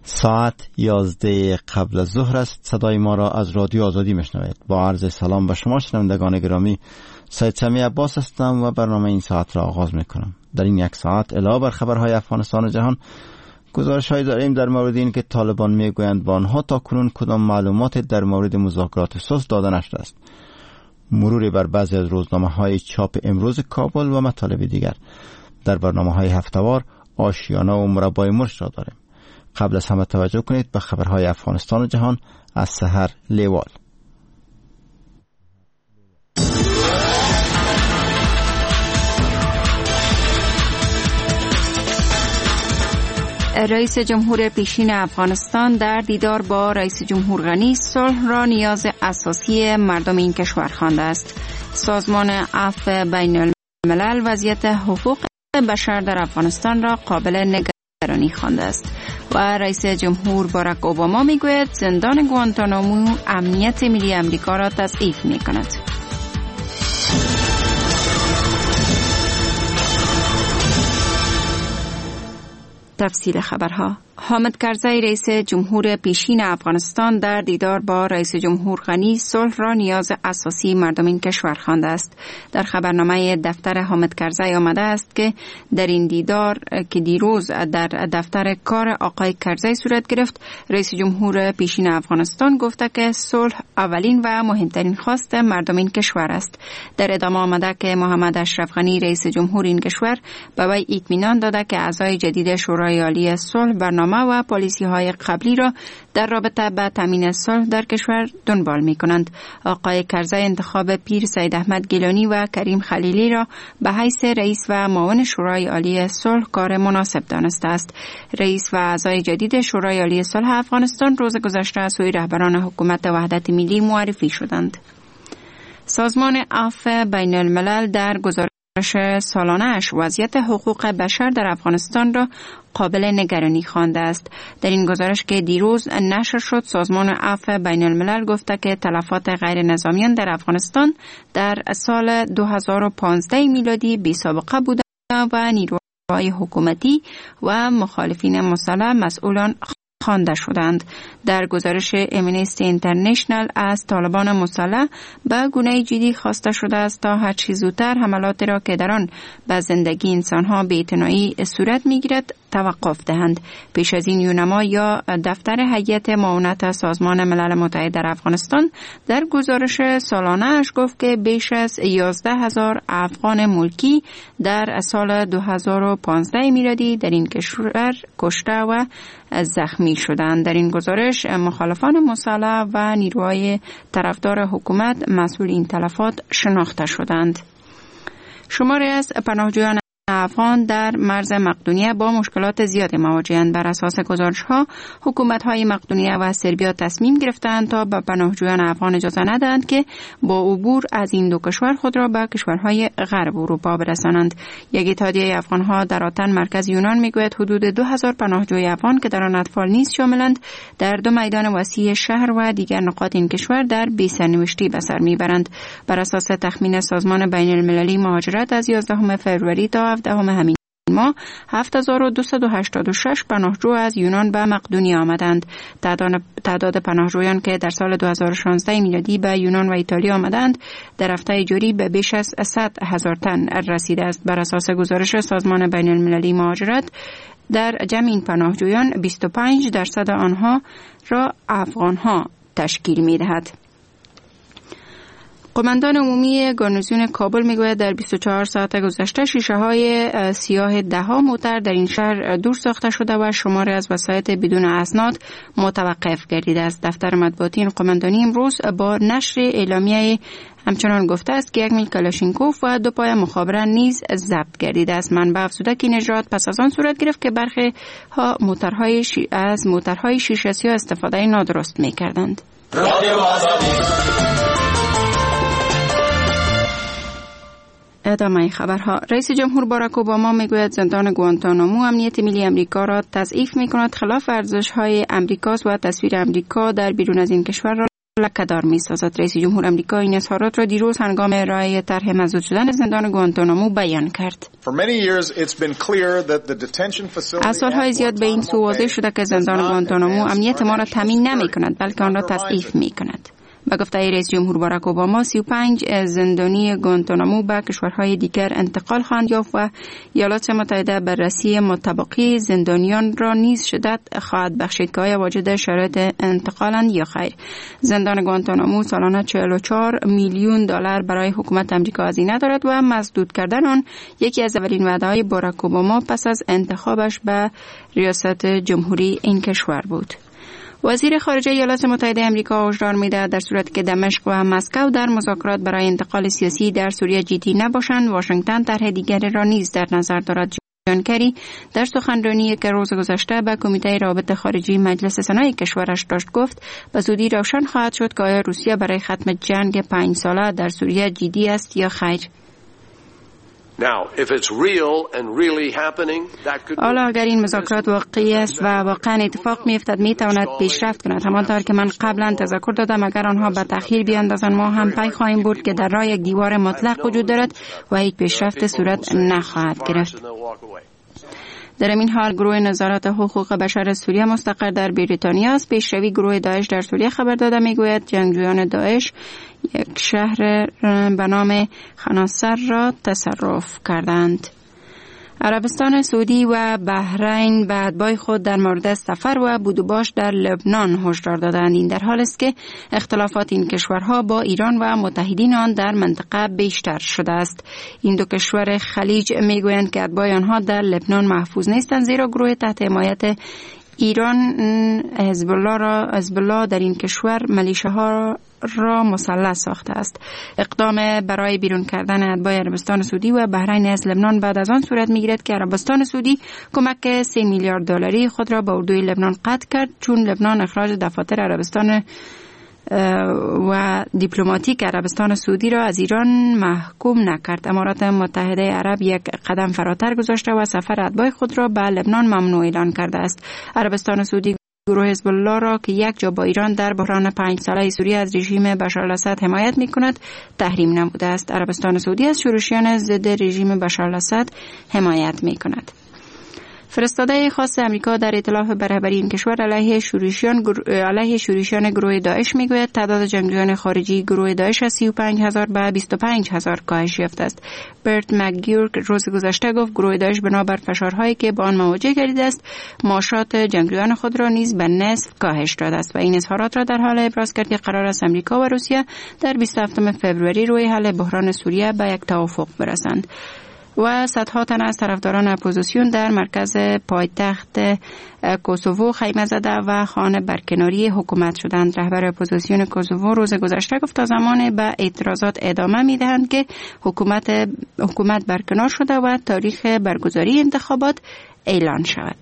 ساعت 11 قبل از ظهر است. صدای ما را از رادیو آزادی میشنوید. با عرض سلام به شما شنوندگان گرامی، سید سمی عباس هستم و برنامه این ساعت را آغاز میکنم. در این یک ساعت علاوه بر خبرهای افغانستان و جهان، گزارش‌هایی داریم در مورد این که طالبان میگویند با آنها تا کنون کدام معلومات در مورد مذاکرات صلح داده نشده است. مروری بر بعضی از روزنامه‌های چاپ امروز کابل و مطالب دیگر. در برنامه‌های هفته‌وار آشیانه و مربای مرش را داریم. قبل از همه توجه کنید به خبرهای افغانستان و جهان از سحر لیوال. رئیس جمهور پیشین افغانستان در دیدار با رئیس جمهور غنی صلح را نیاز اساسی مردم این کشور خوانده است. سازمان عفو بین الملل وضعیت حقوق بشر در افغانستان را قابل نگرانی خوانده است و رئیس جمهور باراک اوباما میگوید زندان گوانتانامو امنیت ملی امریکا را تضعیف میکند. تفصیل خبرها. حامد کرزی رئیس جمهور پیشین افغانستان در دیدار با رئیس جمهور غنی صلح را نیاز اساسی مردم این کشور خوانده است. در خبرنامه دفتر حامد کرزی آمده است که در این دیدار که دیروز در دفتر کار آقای کرزی صورت گرفت، رئیس جمهور پیشین افغانستان گفته که صلح اولین و مهمترین خواست مردم این کشور است. در ادامه آمده که محمد اشرف غنی رئیس جمهور این کشور به وی اطمینان داده که اعضای جدید شورای عالی صلح برنامه و پالیسی های قبلی را در رابطه با تامین صلح در کشور دنبال می کنند. آقای کرزی انتخاب پیر سید احمد گیلانی و کریم خلیلی را به حیث رئیس و معاون شورای عالی صلح کار مناسب دانسته است. رئیس و اعضای جدید شورای عالی صلح افغانستان روز گذشته از سوی رهبران حکومت وحدت ملی معرفی شدند. سازمان عفو بین الملل در گزارش سالانه‌اش وضعیت حقوق بشر در افغانستان را قابل نگرانی خوانده است. در این گزارش که دیروز نشر شد، سازمان عفو بین الملل گفته که تلفات غیر نظامیان در افغانستان در سال 2015 میلادی بی سابقه بوده و نیروهای حکومتی و مخالفین مسلح مسئولان خوانده شدند. در گزارش امنیستی اینترنشنل از طالبان مسلح به گونه جدی خواسته شده است تا هر چه زودتر حملاتی را که در آن به زندگی انسانها بی‌اعتنایی صورت می‌گیرد توقف دهند. پیش از این یونما یا دفتر هیئت معاونت سازمان ملل متحد در افغانستان در گزارش سالانه‌اش گفت که بیش از 11,000 افغان ملکی در سال 2015 میلادی در این کشور کشته و زخمی شدند. در این گزارش مخالفان مسلح و نیروهای طرفدار حکومت مسئول این تلفات شناخته شدند. شماری از پناهجویان افغان در مرز مقدونیه با مشکلات زیادی مواجه‌اند. بر اساس گزارش‌ها، حکومت‌های مقدونیه و سربیا تصمیم گرفتند تا به پناهجویان افغان اجازه ندهند که با عبور از این دو کشور خود را به کشورهای غرب اروپا برسانند. یک اتحادیه افغان‌ها در آتن مرکز یونان میگوید حدود 2000 پناهجوی افغان که در آن اطفال نیز شاملند در دو میدان وسیع شهر و دیگر نقاط این کشور در بی‌سرنوشتی به سر میبرند. بر اساس تخمین سازمان بین‌المللی مهاجرت از 11 فوریه تا 17 همین ماه 7286 پناهجو از یونان به مقدونیه آمدند. تعداد پناهجویان که در سال 2016 میلادی به یونان و ایتالیا آمدند در هفته جاری به بیش از 100,000 تن رسیده است. بر اساس گزارش سازمان بین المللی مهاجرت در جمع این پناهجویان 25% آنها را افغانها تشکیل می‌دهد. قماندان عمومی گارنیزون کابل میگوید در 24 ساعت گذشته شیشه‌های سیاه 10 موتر در این شهر دور ساخته شده و شماری از وسایط بدون اسناد متوقف گردیده است. دفتر مطبوعاتی این قماندانی امروز با نشر اعلامیه همچنان گفته است که 1 میل کلاشینکوف و 2 پای مخابره نیز ضبط گردیده است. منبع افزوده که این اجرات پس از آن صورت گرفت که برخی ها از موترهای شیشه سیاه استفاده نادرست می‌کردند. ادامه خبرها. رئیس جمهور باراک اوباما میگوید زندان گوانتانامو امنیت ملی امریکا را تضعیف میکند، خلاف ارزش‌های امریکاست و تصویر امریکا در بیرون از این کشور را لکه‌دار می‌سازد. رئیس جمهور آمریکا این اظهارات را دیروز هنگام ارائه طرح مسدود شدن زندان گوانتانامو بیان کرد. از سالهای زیاد به این سو واضح شده که زندان گوانتانامو امنیت ما را تامین نمی‌کند بلکه آن را تضعیف می‌کند. با گفته رئیس جمهور باراک اوباما 35 زندانی گوانتانامو به کشورهای دیگر انتقال خواهند یافت و ایالات متحده بررسی متبقی زندانیان را نیز شدت خواهد بخشید که آیا واجد شرایط انتقالند یا خیر. زندان گوانتانامو سالانه 44 میلیون دلار برای حکومت آمریکا هزینه دارد و مسدود کردن آن یکی از اولین وعده‌های باراک اوباما پس از انتخابش به ریاست جمهوری این کشور بود. وزیر خارجه ایالات متحده آمریکا هشدار می‌دهد در صورتی که دمشق و مسکو در مذاکرات برای انتقال سیاسی در سوریه جدی نباشند، واشنگتن طرح دیگری را نیز در نظر دارد. جان کری در سخنرانی که روز گذشته به کمیته روابط خارجی مجلس سنای کشورش داشت گفت به زودی روشن خواهد شد که آیا روسیه برای ختم جنگ 5 ساله در سوریه جدی است یا خیر. حالا اگر این مذاکرات واقعی است و واقعا اتفاق می‌افتد می‌تواند پیشرفت کند. همانطور که من قبلا تذکر دادم اگر آنها به تأخیر بیاندازند ما هم پی خواهیم برد که در راه یک دیوار مطلق وجود دارد و هیچ پیشرفت صورت نخواهد گرفت. در این حال گروه نظارت حقوق بشر سوریه مستقر در بریتانیا است. پیشروی گروه داعش در سوریه خبر داده میگوید جنگجویان داعش یک شهر به نام خناصر را تصرف کردند. عربستان سعودی و بحرین به اتباع خود در مورد سفر و بود و باش در لبنان هشدار دادند. این در حال است که اختلافات این کشورها با ایران و متحدین آن در منطقه بیشتر شده است. این دو کشور خلیج میگویند که اتباع آنها در لبنان محفوظ نیستند زیرا گروه تحت حمایت ایران حزب الله در این کشور ملیشه‌ها را مسلح ساخته است. اقدام برای بیرون کردن اتباع عربستان سعودی و بحرین از لبنان بعد از آن صورت می‌گیرد که عربستان سعودی کمک 3 میلیارد دلاری خود را به اردوی لبنان قطع کرد چون لبنان اخراج دفاتر عربستان و دیپلماتیک عربستان سعودی را از ایران محکوم نکرد. امارات متحده عرب یک قدم فراتر گذاشته و سفر اتباع خود را به لبنان ممنوع اعلان کرده است. عربستان سعودی گروه حزب الله را که یک جا با ایران در بحران 5 ساله سوریه از رژیم بشار الاسد حمایت می‌کند تحریم نموده است. عربستان سعودی از شورشیان ضد رژیم بشار الاسد حمایت می‌کند. فرستاده خاص امریکا در ائتلاف برابری این کشور علیه شورشیان گروه داعش میگوید تعداد جنگجویان خارجی گروه داعش از 35,000 به 25,000 کاهش یافته است. برت مکگیور روز گذشته گفت گروه داعش بنابر فشارهایی که با آن مواجه گردیده است معاشات جنگجویان خود را نیز به نصف کاهش داده است و این اظهارات را در حال ابراز کرد که قرار است امریکا و روسیه در 27 فوریه روی حل بحران سوریه به یک توافق برسند. و صدها تن از طرفداران اپوزیسیون در مرکز پایتخت کوسوو خیمه زده و خانه برکناری حکومت شدند. رهبر اپوزیسیون کوسوو روز گذشته گفت تا زمان به اعتراضات ادامه میدهند که حکومت برکنار شده و تاریخ برگزاری انتخابات اعلان شود.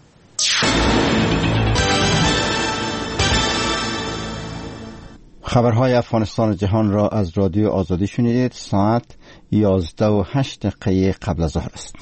خبرهای افغانستان و جهان را از رادیو آزادی شنیدید. ساعت 11:08 قبل از ظهر است.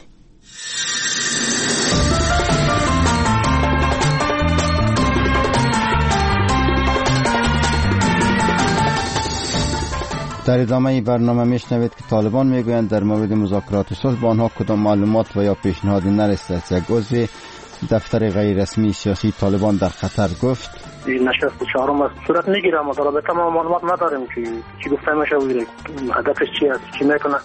در ادامه برنامه میشنوید که طالبان میگویند در مورد مذاکرات صلح با آنها کدام معلومات و یا پیشنهادی نرسیده است. یک عضو دفتر غیر رسمی سیاسی طالبان در قطر گفت این نشست چهارم از صورت میگیره اما در رابطه ما معلومات نداریم که چی گفته میشه و هدفش چی است، چی میکنه.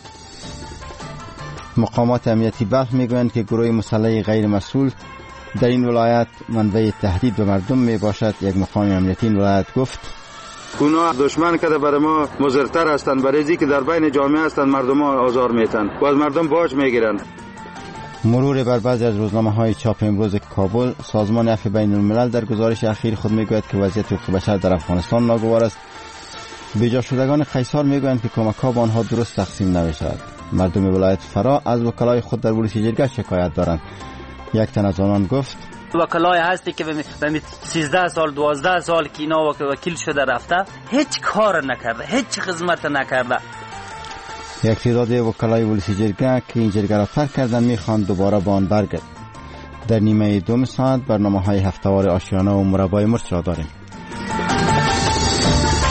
مقامات امنیتی بلخ میگویند که گروه مسلح غیر مسئول در این ولایت منبع تهدید به مردم می باشد. یک مقام امنیتی این ولایت گفت اونا دشمن کده برای ما مضرتر هستند برای اینکه در بین جامعه هستند مردم ها آزار میتن و از مردم باج میگیرن. مرور بر بعضی از روزنامه‌های چاپ امروز کابل، سازمان عفو بین الملل در گزارش اخیر خود میگوید که وضعیت حقوق بشر در افغانستان ناگوار است. بیجا شدگان قیصر میگویند که کمک‌ها به آنها درست تقسیم نمی‌شود. مردم ولایت فرا از وکلای خود در پلیس جرگه شکایت دارند. یک تن از آنان گفت وکلای هستی که به 13 سال 12 سال که اینا وکیل شده رفته هیچ کار نکرده، هیچ خدمت نکرده. یک تعداد وکلای ولسی جرگه که این جرگه را ترک کردن میخوان دوباره به آن برگردند. در نیمه دوم ساعت برنامه‌های هفته‌وار آشیانه و مربای مرچ را داریم.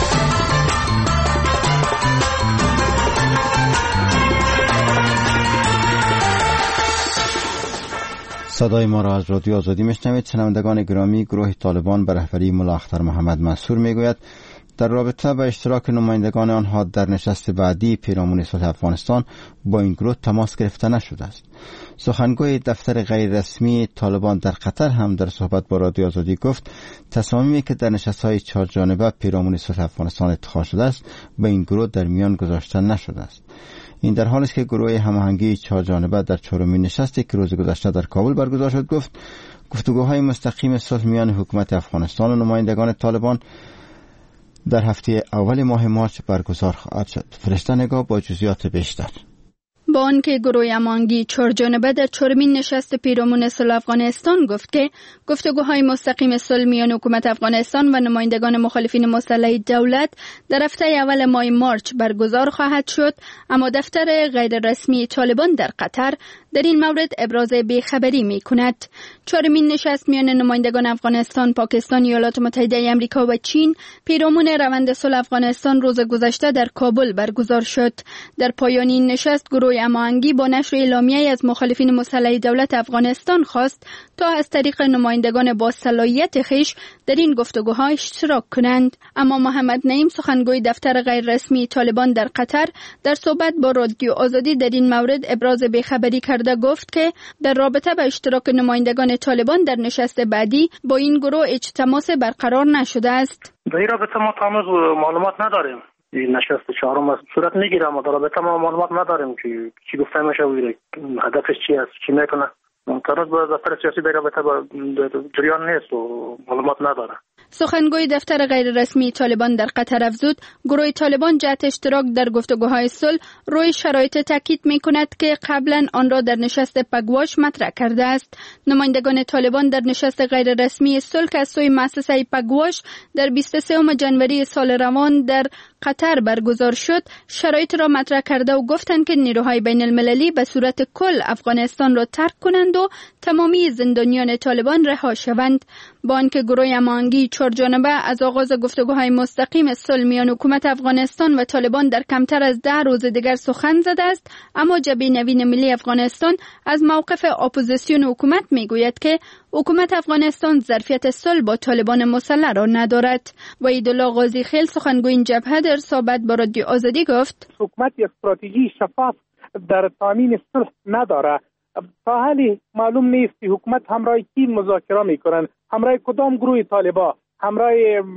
صدای ما را از رادیو آزادی میشنوید. شنوندگان گرامی، گروه طالبان به رهبری ملا اختر محمد منصور میگوید در رابطه با اشتراک نمایندگان آنها در نشست بعدی پیرامون صلح افغانستان با این گروه تماس گرفته نشده است. سخنگوی دفتر غیر رسمی طالبان در قطر هم در صحبت با رادیو آزادی گفت تصامیمی که در نشست‌های 4 جانبه پیرامون صلح افغانستان اتخاذ شده است با این گروه در میان گذاشته نشده است. این در حالی است که گروه هماهنگی 4 جانبه در 4مین نشستی که روز گذشته در کابل برگزار شد گفت گفتگوهای مستقیم صلح میان حکومت افغانستان و نمایندگان طالبان در هفته اول ماه مارس برگزار خواهد شد. فرشته نگاه با جزئیات بیشتر. با آنکه گروه هماهنگی 4 جانبه در 4مین نشست پیرامون صلح افغانستان گفت که گفتگوهای مستقیم صلح میان حکومت افغانستان و نمایندگان مخالفین مسلح دولت در هفته اول ماه مارس برگزار خواهد شد، اما دفتر غیر رسمی طالبان در قطر در این مورد ابراز بیخبری می کند. 4مین نشست میان نمایندگان افغانستان، پاکستان، ایالات متحده آمریکا و چین پیرامون روند صلح افغانستان روز گذشته در کابل برگزار شد. در پایان این نشست گروه هماهنگی با نشر اعلامیه‌ای از مخالفین مسلح دولت افغانستان خواست تا از طریق نمایندگان با صلاحیت خویش در این گفتگوها اشتراک کنند. اما محمد نعیم، سخنگوی دفتر غیر رسمی طالبان در قطر، در صحبت با رادیو آزادی در این مورد ابراز بیخبری کرده گفت که در رابطه با اشتراک نمایندگان طالبان در نشست بعدی با این گروه هیچ تماس برقرار نشده است. در این رابطه ما هنوز معلومات نداریم. این نشست 4 صورت میگیره، ما در رابطه ما معلومات نداریم که چی گفته میشه و هدفش چی است، چی میکنه. هنوز با دفتر سیاسی در رابطه با جریان نیست و معلومات نداره. سخنگوی دفتر غیر رسمی طالبان در قطر افزود گروه طالبان جهت اشتراک در گفتگوهای صلح روی شرایط تاکید می‌کند که قبلا آن را در نشست پگواش مطرح کرده است. نمایندگان طالبان در نشست غیر رسمی صلح که از سوی مؤسسه پگواش در 23 جنوری سال روان در قطر برگزار شد شرایط را مطرح کرده و گفتند که نیروهای بین المللی به صورت کل افغانستان را ترک کنند و تمامی زندانیان طالبان رها شوند. با آنکه گروه هماهنگی 4 جانبه از آغاز گفتگوهای مستقیم صلح میان حکومت افغانستان و طالبان در کمتر از 10 روز دیگر سخن زده است، اما جبهه نوین ملی افغانستان از موقف اپوزیسیون حکومت میگوید که حکومت افغانستان ظرفیت صلح با طالبان مسلح را ندارد. و عیدالله غازی خیل، سخنگوی این جبهه، در صحبت با رادیو آزادی گفت حکومت استراتژی شفاف در تامین صلح نداره. تا حالی معلوم نیست که حکومت همراه کی مذاکره میکنن، همراه کدام گروه طالبا، همراه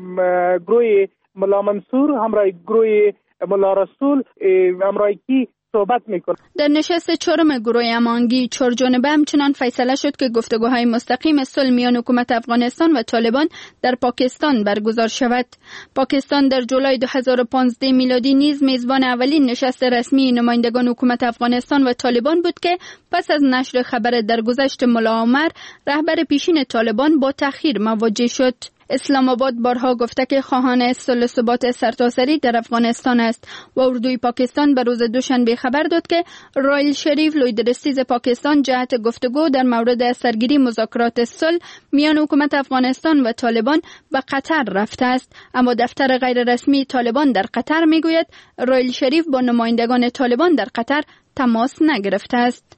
گروه ملا منصور، همراه گروه ملا رسول، همراه کی صحبت میکنه. در نشست 4 گروه هماهنگی 4 جانبه همچنان فیصله شد که گفتگوهای مستقیم صلح میان حکومت افغانستان و طالبان در پاکستان برگزار شود. پاکستان در جولای 2015 میلادی نیز میزبان اولین نشست رسمی نمایندگان حکومت افغانستان و طالبان بود که پس از نشر خبر درگذشت ملا عمر، رهبر پیشین طالبان، با تأخیر مواجه شد. اسلام آباد بارها گفته که خواهان صلح و ثبات سرتاسری در افغانستان است و اردوی پاکستان به روز دوشنبه خبر داد که رایل شریف، لویدرستیز پاکستان، جهت گفتگو در مورد سرگیری مذاکرات صلح میان حکومت افغانستان و طالبان به قطر رفته است. اما دفتر غیر رسمی طالبان در قطر میگوید رایل شریف با نمایندگان طالبان در قطر تماس نگرفته است.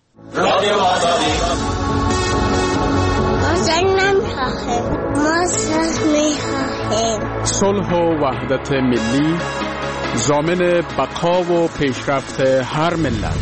صلح و وحدت ملی ضامن بقا و پیشرفت هر ملت.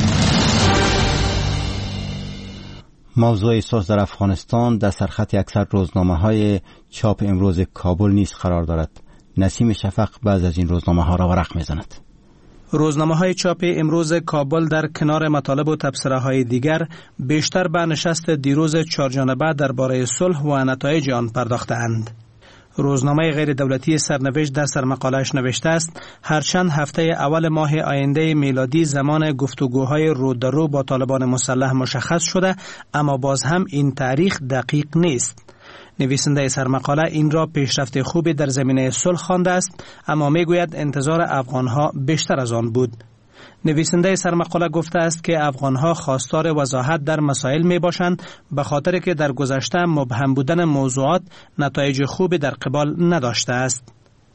موضوع صلح در افغانستان در سرخط اکثر روزنامه‌های چاپ امروز کابل نیز قرار دارد. نسیم شفق بعض از این روزنامه‌ها را ورق می‌زند. روزنامه‌های چاپ امروز کابل در کنار مطالب و تبصره‌های دیگر بیشتر به نشست دیروز 4 جانبه درباره صلح و نتایج آن پرداخته‌اند. روزنامه غیر دولتی سرنوشت در سرمقاله‌اش نوشته است هرچند هفته اول ماه آینده میلادی زمان گفتگوهای رو در رو با طالبان مسلح مشخص شده، اما باز هم این تاریخ دقیق نیست. نویسنده سرمقاله این را پیشرفت خوبی در زمینه صلح خوانده است، اما میگوید انتظار افغانها بیشتر از آن بود. نویسنده سرمقاله گفته است که افغانها خواستار وضاحت در مسائل می باشند به خاطر که در گذشته مبهم بودن موضوعات نتایج خوبی در قبال نداشته است.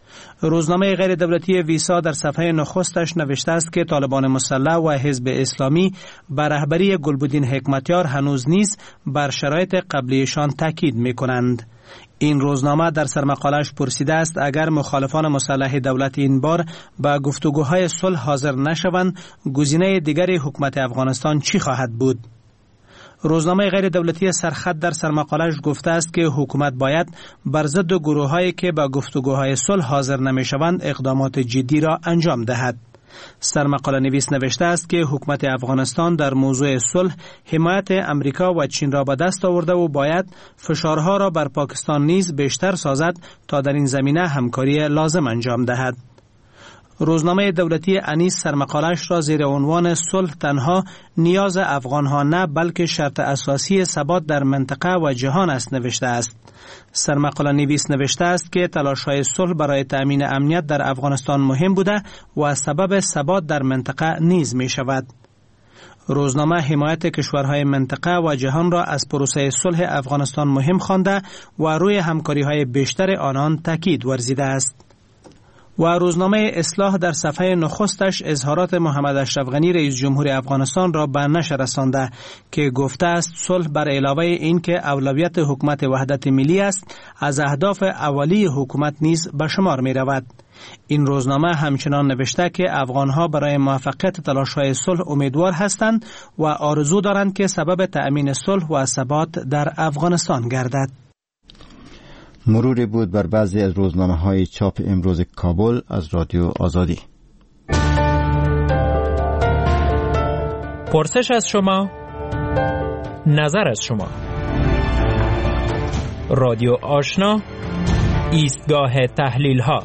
روزنامه غیر دولتی ویسا در صفحه نخستش نوشته است که طالبان مسلح و حزب اسلامی بر رهبری گلبدین حکمتیار هنوز نیز بر شرایط قبلیشان تاکید می‌کنند. این روزنامه در سرمقاله‌اش پرسیده است اگر مخالفان مسلح دولت این بار به گفتگوهای صلح حاضر نشوند، گزینه دیگر حکومت افغانستان چی خواهد بود؟ روزنامه غیر دولتی سرخط در سرمقاله‌اش گفته است که حکومت باید بر ضد گروه‌هایی که به گفتگوهای صلح حاضر نمی‌شوند اقدامات جدی را انجام دهد. سرمقاله نویس نوشته است که حکومت افغانستان در موضوع صلح حمایت امریکا و چین را به دست آورده و باید فشارها را بر پاکستان نیز بیشتر سازد تا در این زمینه همکاری لازم انجام دهد. روزنامه دولتی انیس سرمقاله‌اش را زیر عنوان صلح تنها نیاز افغان‌ها نه بلکه شرط اساسی ثبات در منطقه و جهان است نوشته است. سرمقاله نویس نوشته است که تلاش‌های صلح برای تأمین امنیت در افغانستان مهم بوده و سبب ثبات در منطقه نیز می شود. روزنامه حمایت کشورهای منطقه و جهان را از پروسه صلح افغانستان مهم خوانده و روی همکاری‌های بیشتر آنان تاکید ورزیده است. و روزنامه اصلاح در صفحه نخستش اظهارات محمد اشرف غنی رئیس جمهور افغانستان را به نشر رسانده که گفته است صلح بر علاوه این که اولویت حکومت وحدت ملی است، از اهداف اولیه حکومت نیز به شمار می رود. این روزنامه همچنان نوشته که افغانها برای موفقیت تلاش‌های صلح امیدوار هستند و آرزو دارند که سبب تأمین صلح و ثبات در افغانستان گردد. مروری بود بر بعضی از روزنامه‌های چاپ امروز کابل از رادیو آزادی. پرسش از شما، نظر از شما. رادیو آشنا، ایستگاه تحلیل‌ها.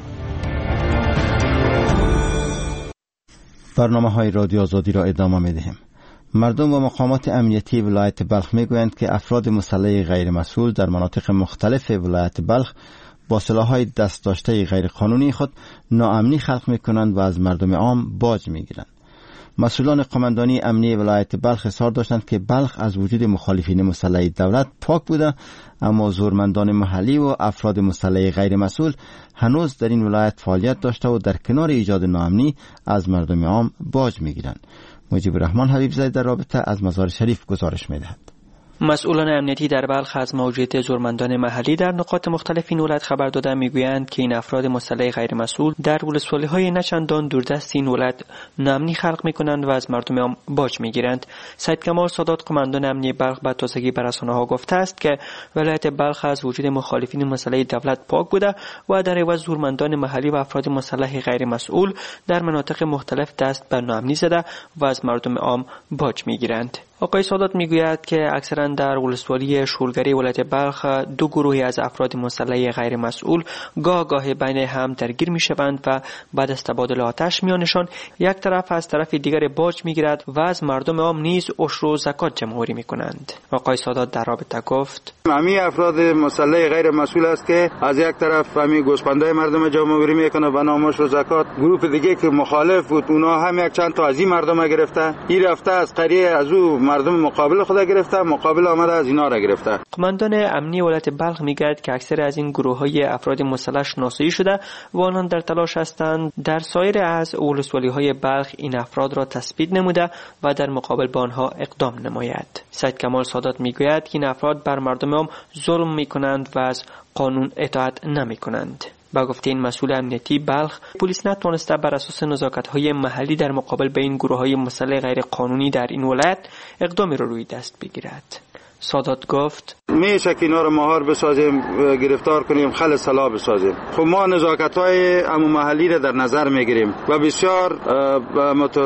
برنامه‌های رادیو آزادی را ادامه می‌دهیم. مردم و مقامات امنیتی ولایت بلخ میگویند که افراد مسلح غیر مسئول در مناطق مختلف ولایت بلخ با سلاح‌های دست داشته غیر قانونی خود ناامنی خلق میکنند و از مردم عام باج میگیرند. مسئولان قماندانی امنی ولایت بلخ اصرار داشتند که بلخ از وجود مخالفین مسلح دولت پاک بوده، اما زورمندان محلی و افراد مسلح غیر مسئول هنوز در این ولایت فعالیت داشته و در کنار ایجاد ناامنی از مردم عام باج میگیرند. مجیب الرحمن حبیب زاده در رابطه از مزار شریف گزارش می‌دهد. مسئولان امنیتی در بلخ از موجودیت زورمندان محلی در نقاط مختلف این ولایت خبر داده میگویند که این افراد مسلح غیر مسئول در ولسوالی‌های نچندان دوردست این ولایت ناامنی خلق می‌کنند و از مردم عام باج می‌گیرند. سید کمال سادات قماندان امنی بلخ به تازگی به رسانه‌ها گفته است که ولایت بلخ از وجود مخالفین مسلح دولت پاک بوده و در عوض زورمندان محلی و افراد مسلح غیر مسئول در مناطق مختلف دست به ناامنی زده و از مردم عام باج می‌گیرند. آقای سادات میگوید که اکثرا در ولسوالی شولگری ولایت بلخ دو گروهی از افراد مسلح غیر مسئول گاه بین هم درگیر میشوند و بعد از تبادل آتش میانشان یک طرف از طرف دیگر باج میگیرد و از مردم عام نیز عشر و زکات جمع‌آوری میکنند. آقای سادات در رابطه گفت: همین افراد مسلح غیر مسئول است که از یک طرف همین گوسپندای مردم جمع‌آوری میکنه و نام عشر و زکات، گروه دیگه که مخالف بود اونا هم یک چند تا از این مردم گرفته، این رفته از قریه از او مردم مقابل خود گرفته، مقابل آمده از اینا را گرفته. قماندان امنی ولایت بلخ میگوید که اکثر از این گروه‌های افراد مسلح شناسایی شده و آنان در تلاش هستند در سایر از ولسوالی‌های بلخ این افراد را تثبیت نموده و در مقابل با آنها اقدام نماید. سید کمال سادات میگوید که این افراد بر مردم عام ظلم میکنند و از قانون اطاعت نمیکنند. با گفته این مسئول امنیتی بلخ، پلیس نتوانسته بر اساس نزاکت‌های محلی در مقابل به این گروه‌های مسلح غیر قانونی در این ولایت اقدامی را روی دست بگیرد. سادات گفت: میشه که اینا رو مهار بسازیم، گرفتار کنیم، خل سلا بسازیم. خب ما نزاکت‌های عموم محلی را در نظر میگیریم و بسیار مطور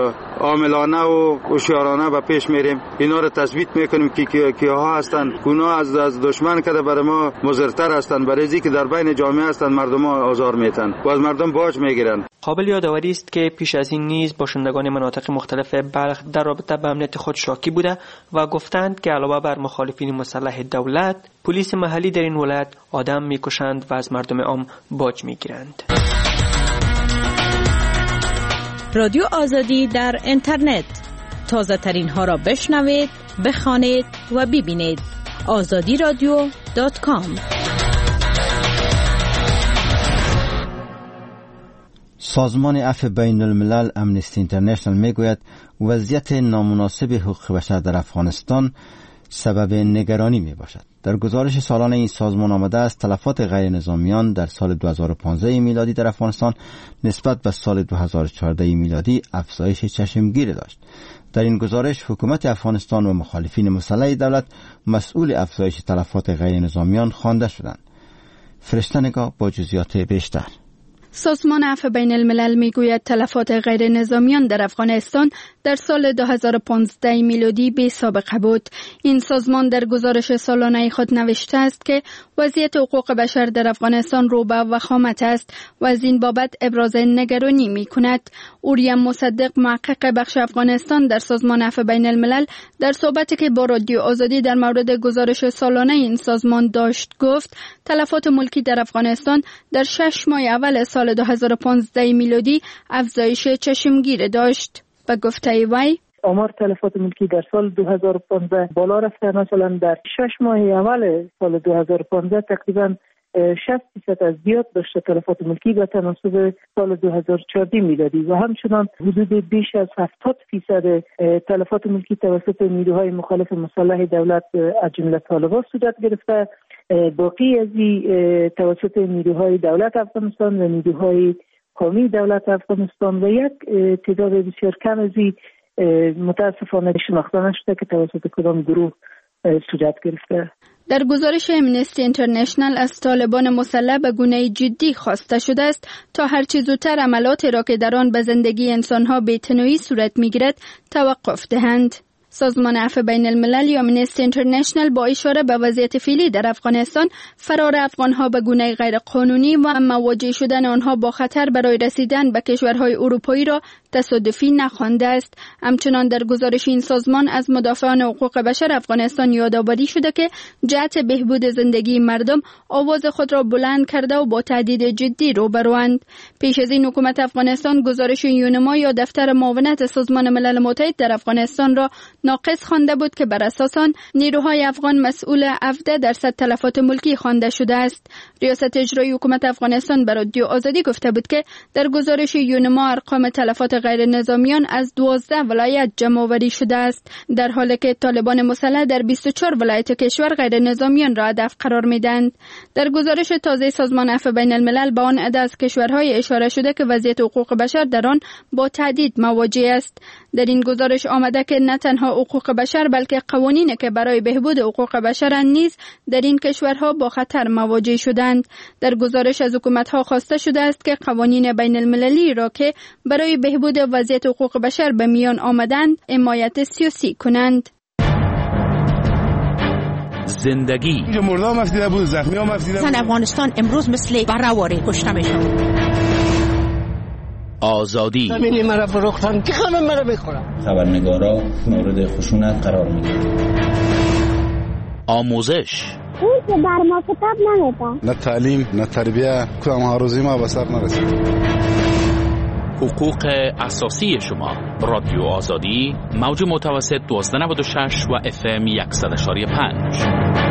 عاملانه و هوشیارانه به پیش میریم. اینا رو تثبیت میکنیم که کیها هستند. اونا از دشمن کده برای ما مضرتر هستند، برای اینکه در بین جامعه هستند مردم آزار میتن و از مردم باج میگیرن. قابل یادآوری است که پیش از این نیز باشندگان مناطق مختلف بلخ در رابطه با امنیت خود شاکی بوده و گفتند که علاوه بر مخالفین مسلح دولت، پلیس محلی در این ولایت آدم میکشند و از مردم عام باج میگیرند. رادیو آزادی در اینترنت، تازه ترین ها را بشنوید، بخوانید و ببینید. azadiradio.com. سازمان عفو بین الملل امنستی اینترنشنال میگوید وضعیت نامناسب حقوق بشر در افغانستان سبب نگرانی می باشد. در گزارش سالانه این سازمان آمده است تلفات غیر نظامیان در سال 2015 میلادی در افغانستان نسبت به سال 2014 میلادی افزایش چشمگیر داشت. در این گزارش حکومت افغانستان و مخالفین مسلح دولت مسئول افزایش تلفات غیر نظامیان خوانده شدند. فرشته نگاه با جزئیات بیشتر. سازمان عفو بین الملل میگوید تلفات غیر نظامیان در افغانستان در سال 2015 میلادی بی سابقه بود. این سازمان در گزارش سالانه خود نوشته است که وضعیت حقوق بشر در افغانستان رو به وخامت است و از این بابت ابراز نگرانی می کند. اوریم مصدق محقق بخش افغانستان در سازمان عفو بین الملل در صحبتی که با رادیو آزادی در مورد گزارش سالانه این سازمان داشت گفت تلفات ملکی در افغانستان در 6 ماه اول سال 2015 میلادی افزایش چشمگیر داشت. به گفته وی آمار تلفات ملکی در سال 2015 بالا رفته. مثلا در 6 ماه اول سال 2015 تقریبا 60% از زیاد داشته تلفات ملکی به تناسب سال 2014 میلادی و همچنان حدود بیش از 70% تلفات ملکی توسط نیروهای مخالف مسلح دولت از جمله طالبان صورت گرفته. باقی از توسط نیروهای دولت افغانستان و نیروهای قومی دولت افغانستان و یک تعداد بسیار کم از متاسفانه شناخته نشده که توسط کدام گروه صورت گرفته. در گزارش امنستی اینترنشنال از طالبان مسلح به گونه جدی خواسته شده است تا هرچه زودتر عملاتی را که در آن به زندگی انسانها بی‌تنایی صورت می‌گیرد توقف دهند. سازمان عفو بین الملل یا امنستی اینترنشنال با اشاره به وضعیت فعلی در افغانستان فرار افغانها به گونه غیر قانونی و مواجه شدن آنها با خطر برای رسیدن به کشورهای اروپایی را تصادفی نخوانده است. همچنان در گزارش این سازمان از مدافعان حقوق بشر افغانستان یادآوری شده که جهت بهبود زندگی مردم آواز خود را بلند کرده و با تهدید جدی روبروند. پیش از این حکومت افغانستان گزارش یونما یا دفتر معاونت سازمان ملل متحد در افغانستان را ناقص خوانده بود که بر اساس آن نیروهای افغان مسئول 17% تلفات ملکی خوانده شده است. ریاست اجرایی حکومت افغانستان بر رادیو آزادی گفته بود که در گزارش یونما ارقام تلفات غیر نظامیان از 12 ولایت جمع آوری شده است، در حالی که طالبان مسلح در 24 ولایت کشور غیر نظامیان را هدف قرار میدند. در گزارش تازه سازمان عفو بین الملل به آن عده از کشورهای اشاره شده که وضعیت حقوق بشر در آن با تهدید مواجه است. در این گزارش آمده که نه تنها حقوق بشر بلکه قوانینی که برای بهبود حقوق بشر نیز در این کشورها با خطر مواجه شدند. در گزارش از حکومت‌ها خواسته شده است که قوانین بین المللی را که برای بهبود وضعیت حقوق بشر به میان آمدند حمایت سیاسی کنند. زندگی مردم مفیده بود، زخمی ها مفیده بود. زن افغانستان امروز مثل برهواره کشته میشد. آزادی زمینی مرا فروختن که خانم مرا بخورم. خبرنگارا مورد خشونت قرار میگیرند. آموزش اون که بر ما کتاب نمیده. نه تعلیم نه تربیه کدام هاروزی ما به سر نرسید. حقوق اساسی شما. رادیو آزادی موج متوسط 1296 و FM 100.5.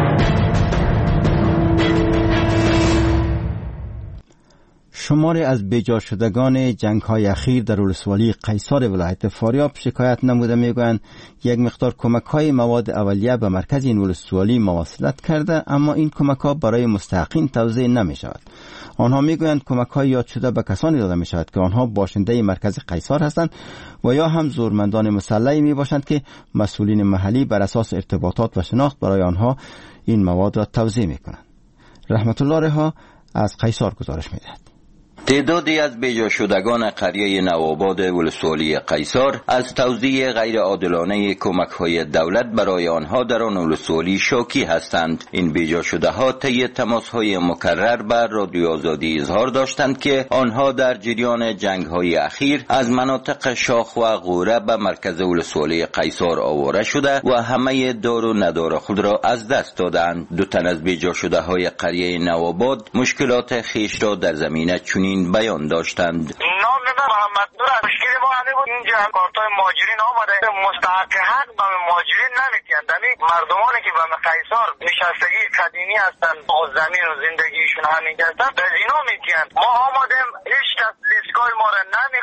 شماری از بیجا شدگان جنگ‌های اخیر در ولسوالی قیصار ولایت فاریاب شکایت نموده میگویند یک مقدار کمک‌های مواد اولیه به مرکز این ولسوالی مواصلت کرده، اما این کمک‌ها برای مستحقین توزیع نمی‌شود. آنها میگویند کمک‌های یاد شده به کسانی داده می‌شود که آنها باشنده مرکز قیصار هستند و یا هم زورمندان مسلحی میباشند که مسئولین محلی بر اساس ارتباطات و شناخت برای آنها این مواد را توزیع می‌کنند. رحمت الله رها از قیصار گزارش می‌دهد. تعدادی از بیجا شدگان قریه نوآباد ولسوالی قیصار از توزیع غیر عادلانه کمک‌های دولت برای آنها در آن ولسوالی شاکی هستند. این بیجا شده ها طی تماس‌های مکرر بر رادیو آزادی اظهار داشتند که آنها در جریان جنگ‌های اخیر از مناطق شاخ و غوره به مرکز ولسوالی قیصار آواره شده و همه دار و ندار خود را از دست دادند. دو تن از بیجا شده های قریه نوآباد مشکلات خیش را در زمینه چنین بیان داشتند. نام من محمد نور. مشکل ما همین بود اینجا کارتای مهاجرین آمده مستحق حق به مهاجرین نمیتیند. یعنی مردمانی که به قیصار نشستگی قدیمی هستند و زمین و زندگیشون همین هستند به اینا میتیند. ما آمدیم هیچ کس لیستگاه ما را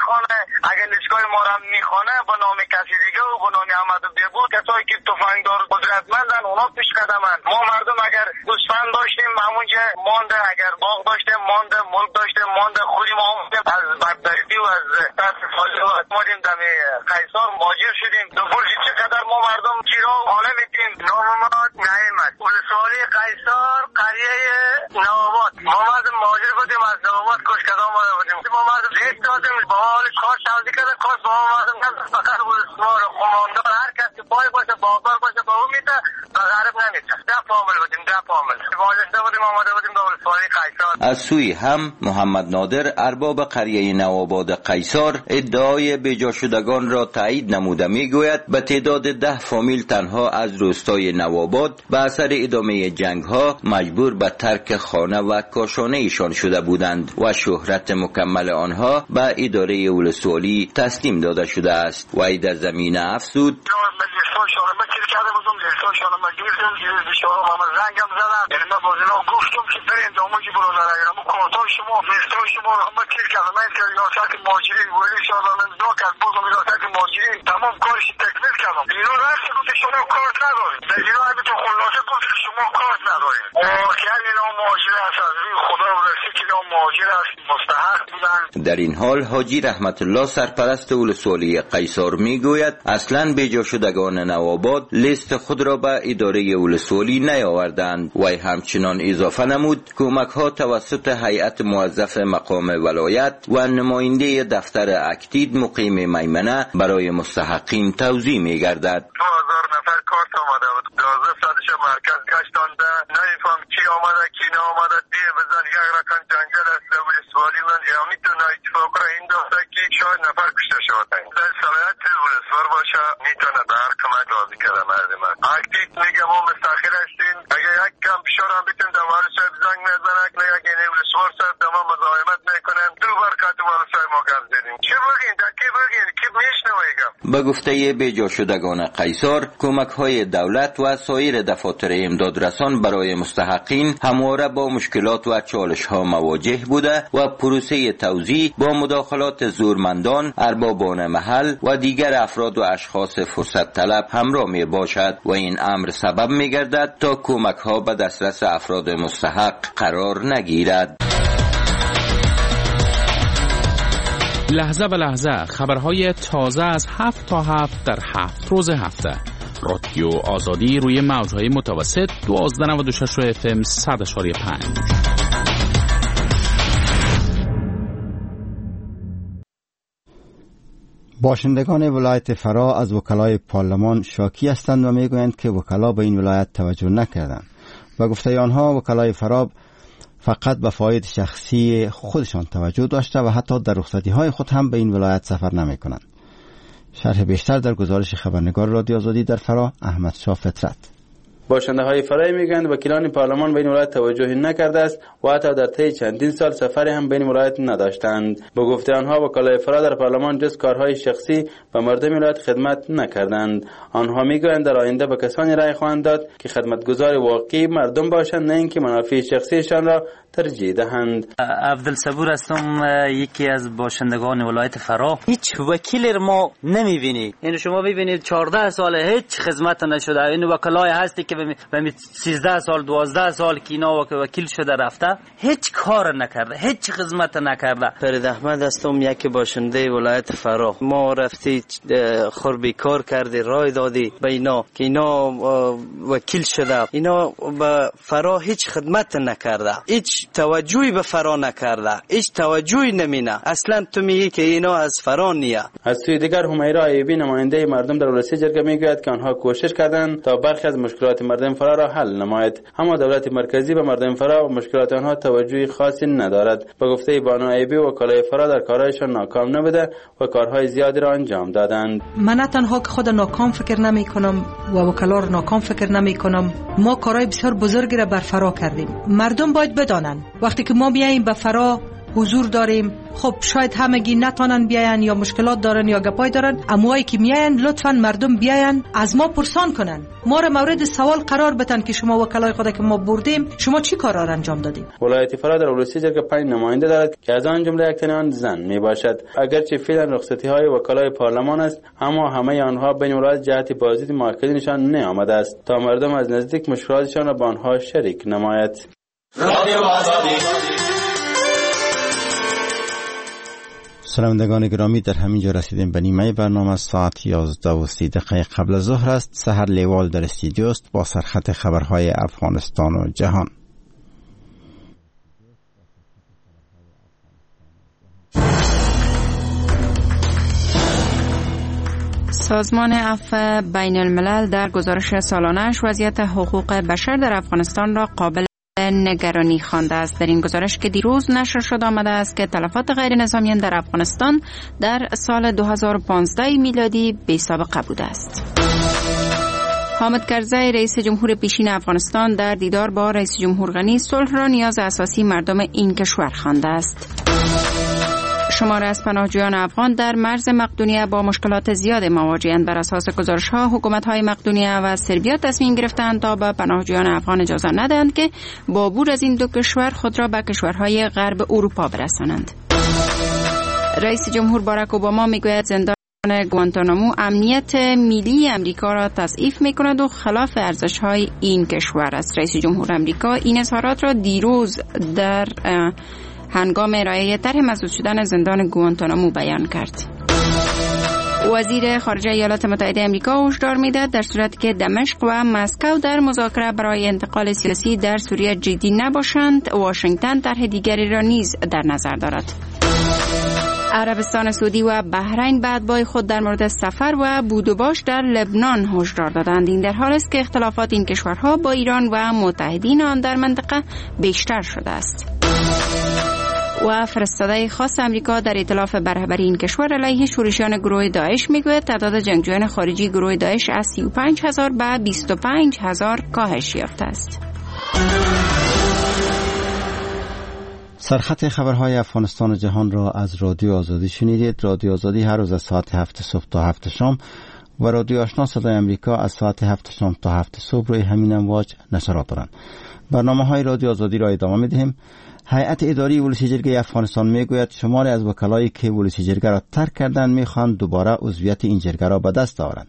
میخوانه، اگر لیستگاه ما را میخوانه با نام کسی دیگه و با نام احمد بیبود، کسایی که تفنگدار قدرتمندن اونا پیش قدمن. ما مردم اگر گوسفند داشتیم همونجا مانده، اگر باغ داشتیم مانده، ملک داشتیم مانده، خودی ما از بدبختی و از ترس فاجعه و مادیم دم قیصر مهاجر شدیم. دو برج چقدر ما مردم چیرا حاله میتیم. نام ما نعیم است، ولسوالی قیصر، قریه نوآباد. ما مردم مهاجر بودیم، از نوآباد کشکده آمده بودیم. ما مردم لیست دادیم با حال کار سعودی کرده، کاش با ما مردم نزد فقط ولسوال خماندار هر کس که پای باشه باغدار باشه با اون میده و غرب نمیده. 10 فامیل بودیم، 10 فامیل واجسته بودیم، آماده بودیم به ولسوالی قیصر. از سوی هم محمد نادر ارباب قریه نوآباد قیصر ادعای بیجا شدگان را تایید نموده میگوید به تعداد 10 فامیل تنها از روستای نوآباد به اثر ادامه جنگ ها مجبور به ترک خانه و کاشانه ایشان شده بودند و شهرت مکمل آنها به اداره ولسوالی تسلیم داده شده است. و در زمینه افزود زنگم زدن، یعنی من با اینا گفتم که برین داموجی برادر اگر ما کارتای شما میستای شما رو همه کیر کردم. من که ریاست مهاجرین ولی شما من دو کرد بودم ریاست مهاجرین تمام کارش تکمیل کردم. اینو راست گفت شما کارت ندارید، در اینو همین تو خلاصه گفت شما کارت ندارید. واقعا اینا مهاجر هست، از روی خدا ورسی که اینا مهاجر هست، مستحق بودن. در این حال حاجی رحمت الله سرپرست ولسوالی قیصر میگوید اصلا بیجا شدگان نوآباد لیست خود را به اداره ولسوالی نیاوردند و همچنان اضافه نمود کمک ها توسط هیئت موظف مقام ولایت و نماینده دفتر اکتید مقیم میمنه برای مستحقین توزیع می گردد. 2000 نفر کارت آمده بود، 12 ساعتش مرکز گشتانده، نمیفهم کی آمده کی نآمده، دیه بزن یک رقم جنگل است ولسوالی من یا میتونه اتفاق را این داشته که شاید نفر کشته شده. در صلاحیت ولسوال باشه میتونه به هر کمک راضی کنه مردم. اکتید میگه ما مستاخر هستیم، اگه یک کم فشار هم بیتیم در والی صاحب زنگ میزنه که یک ولسوال صاحب دما مزاحمت میکنن، دو بار کات والی صاحب ما گفت دیدیم چی بگین کی بگین کی میشنویگم. به گفته بیجا شدگان قیصر کمک های دولت و سایر دفاتر امدادرسان برای مستحقین همواره با مشکلات و چالش ها مواجه بوده و پروسه توزیع با مداخلات زورمندان، اربابان محل و دیگر افراد و اشخاص فرصت طلب همراه می باشد و این امر سبب می گردد تا کمک ها به دسترس افراد مستحق قرار نگیرد. لحظه به لحظه خبرهای تازه از 7 تا 7 در 7 روز هفته. رادیو آزادی روی موجهای متوسط 1296 FM 100.5. باشندگان ولایت فرا از وکلای پارلمان شاکی هستند و میگویند که وکلا به این ولایت توجه نکردند. و گفته آنها وکلای فرا فقط به فواید شخصی خودشان توجه داشته و حتی در رخصتی های خود هم به این ولایت سفر نمی کنند. شرح بیشتر در گزارش خبرنگار رادیو آزادی در فرا احمد شاه فطرت. باشنده های فرای میگند وکیلان پارلمان به این ولایت توجه نکرده است و حتی در طی چندین سال سفری هم به این ولایت نداشتند. به گفته آنها وکلای فرا در پارلمان جز کارهای شخصی به مردم ولایت خدمت نکردند. آنها میگویند در آینده به کسانی رای خواهند داد که خدمتگزار واقعی مردم باشند، نه اینکه منافع شخصیشان را ترجیح دهند. عبدالصبور هستم، یکی از باشندگان ولایت فرا. هیچ وکیل ما نمیبینی، یعنی شما ببینید 14 سال هیچ خدمت نشده. این وکلای هستی که به 13 سال 12 سال که اینا وکیل شده رفته، هیچ کار نکرده، هیچ خدمت نکرده. فرید احمد هستم، یکی باشنده ولایت فرا. ما رفتی خربی کار کردی، رای دادی به اینا که اینا وکیل شده، اینا به فرا هیچ خدمت نکرده، هیچ توجهی به فرا نکرده، هیچ توجهی نمینه. اصلا تو میگی که اینا از فرا نیه. از سوی دیگر همیرا ایوبی نماینده مردم در ولسی جرگه میگوید که آنها کوشش کردند تا برخی از مشکلات مردم فرا را حل نماید، اما دولت مرکزی به مردم فرا و مشکلات آنها توجهی خاصی ندارد. به گفته بانو ایوبی وکلای فرا در کارهایشان ناکام نبوده و کارهای زیادی را انجام دادند. من نه تنها که خود ناکام فکر نمی کنم و وکلا را ناکام فکر نمی کنم، ما کارهای بسیار بزرگی را بر فرا کردیم. مردم باید بدانند وقتی که ما بیاییم به فرا حضور داریم. خب شاید همگی نتونن بیاین یا مشکلات دارن یا گپای دارن، اموایی که میاین لطفاً مردم بیاین از ما پرسان کنن، ما را مورد سوال قرار بدن که شما وکلای خود که ما بردیم شما چی کارا را انجام دادیم. ولایت فرا در ولسی جرگه 5 نماینده دارد که از آن جمله یک تن آن زن می باشد. اگرچه فعلا رخصتی های وکلای پارلمان است، اما همه آنها بین ولایت جهت بازدید موکلینشان نیامده است تا مردم از نزدیک مشکلاتشان را با آنها شریک نماید. رادیو آزادی. شنوندگان گرامی، در همین جا رسیدیم به نیمه برنامه. ساعت 11:30 قبل از ظهر است. سحر لیوال در استودیو است با سرخط خبرهای افغانستان و جهان. سازمان عفو بین الملل در گزارش سالانه‌اش وضعیت حقوق بشر در افغانستان را قابل نگرانی خوانده است. در این گزارش که دیروز نشر شد آمده است که تلفات غیر نظامیان در افغانستان در سال 2015 میلادی بی سابقه بوده است. حامد کرزی رئیس جمهور پیشین افغانستان در دیدار با رئیس جمهور غنی صلح را نیاز اساسی مردم این کشور خوانده است. شمار از پناهجویان افغان در مرز مقدونیه با مشکلات زیاد مواجه‌اند. بر اساس گزارش‌ها حکومت‌های مقدونیه و سربیا تصمیم گرفتند تا به پناهجویان افغان اجازه ندهند که با عبور از این دو کشور خود را به کشورهای غرب اروپا برسانند. رئیس جمهور باراک اوباما میگوید زندان گوانتانامو امنیت ملی امریکا را تضعیف می‌کند و خلاف ارزش‌های این کشور است. رئیس جمهور آمریکا این اظهارات را دیروز در هنگام ارائه طرح مسدود شدن زندان گوانتانامو بیان کرد. وزیر خارجه ایالات متحده آمریکا هشدار می‌دهد در صورتی که دمشق و مسکو در مذاکره برای انتقال سیاسی در سوریه جدی نباشند، واشنگتن طرح دیگری را نیز در نظر دارد. عربستان سعودی و بحرین به اتباع خود در مورد سفر و بود و باش در لبنان هشدار دادند. این در حالی است که اختلافات این کشورها با ایران و متحدین آن در منطقه بیشتر شده است. و فرستاده خاص امریکا در ائتلاف برابری این کشور علیه شورشیان گروه داعش میگوید تعداد جنگجویان خارجی گروه داعش از 35,000 به 25,000 کاهش یافته است. سرخط خبرهای افغانستان و جهان را از رادیو آزادی شنیدید. رادیو آزادی هر روز از ساعت 7 صبح تا 7 شام و رادیو آشنا صدای امریکا از ساعت 7 شام تا 7 صبح روی همین امواج نشرات دارند. برنامه‌های رادیو آزادی را ادامه می‌دهیم. هیئت اداری ولسی جرگه افغانستان میگوید شماری از وکلایی که ولسی جرگه را ترک کردند میخواهند دوباره عضویت این جرگه را به دست آورند.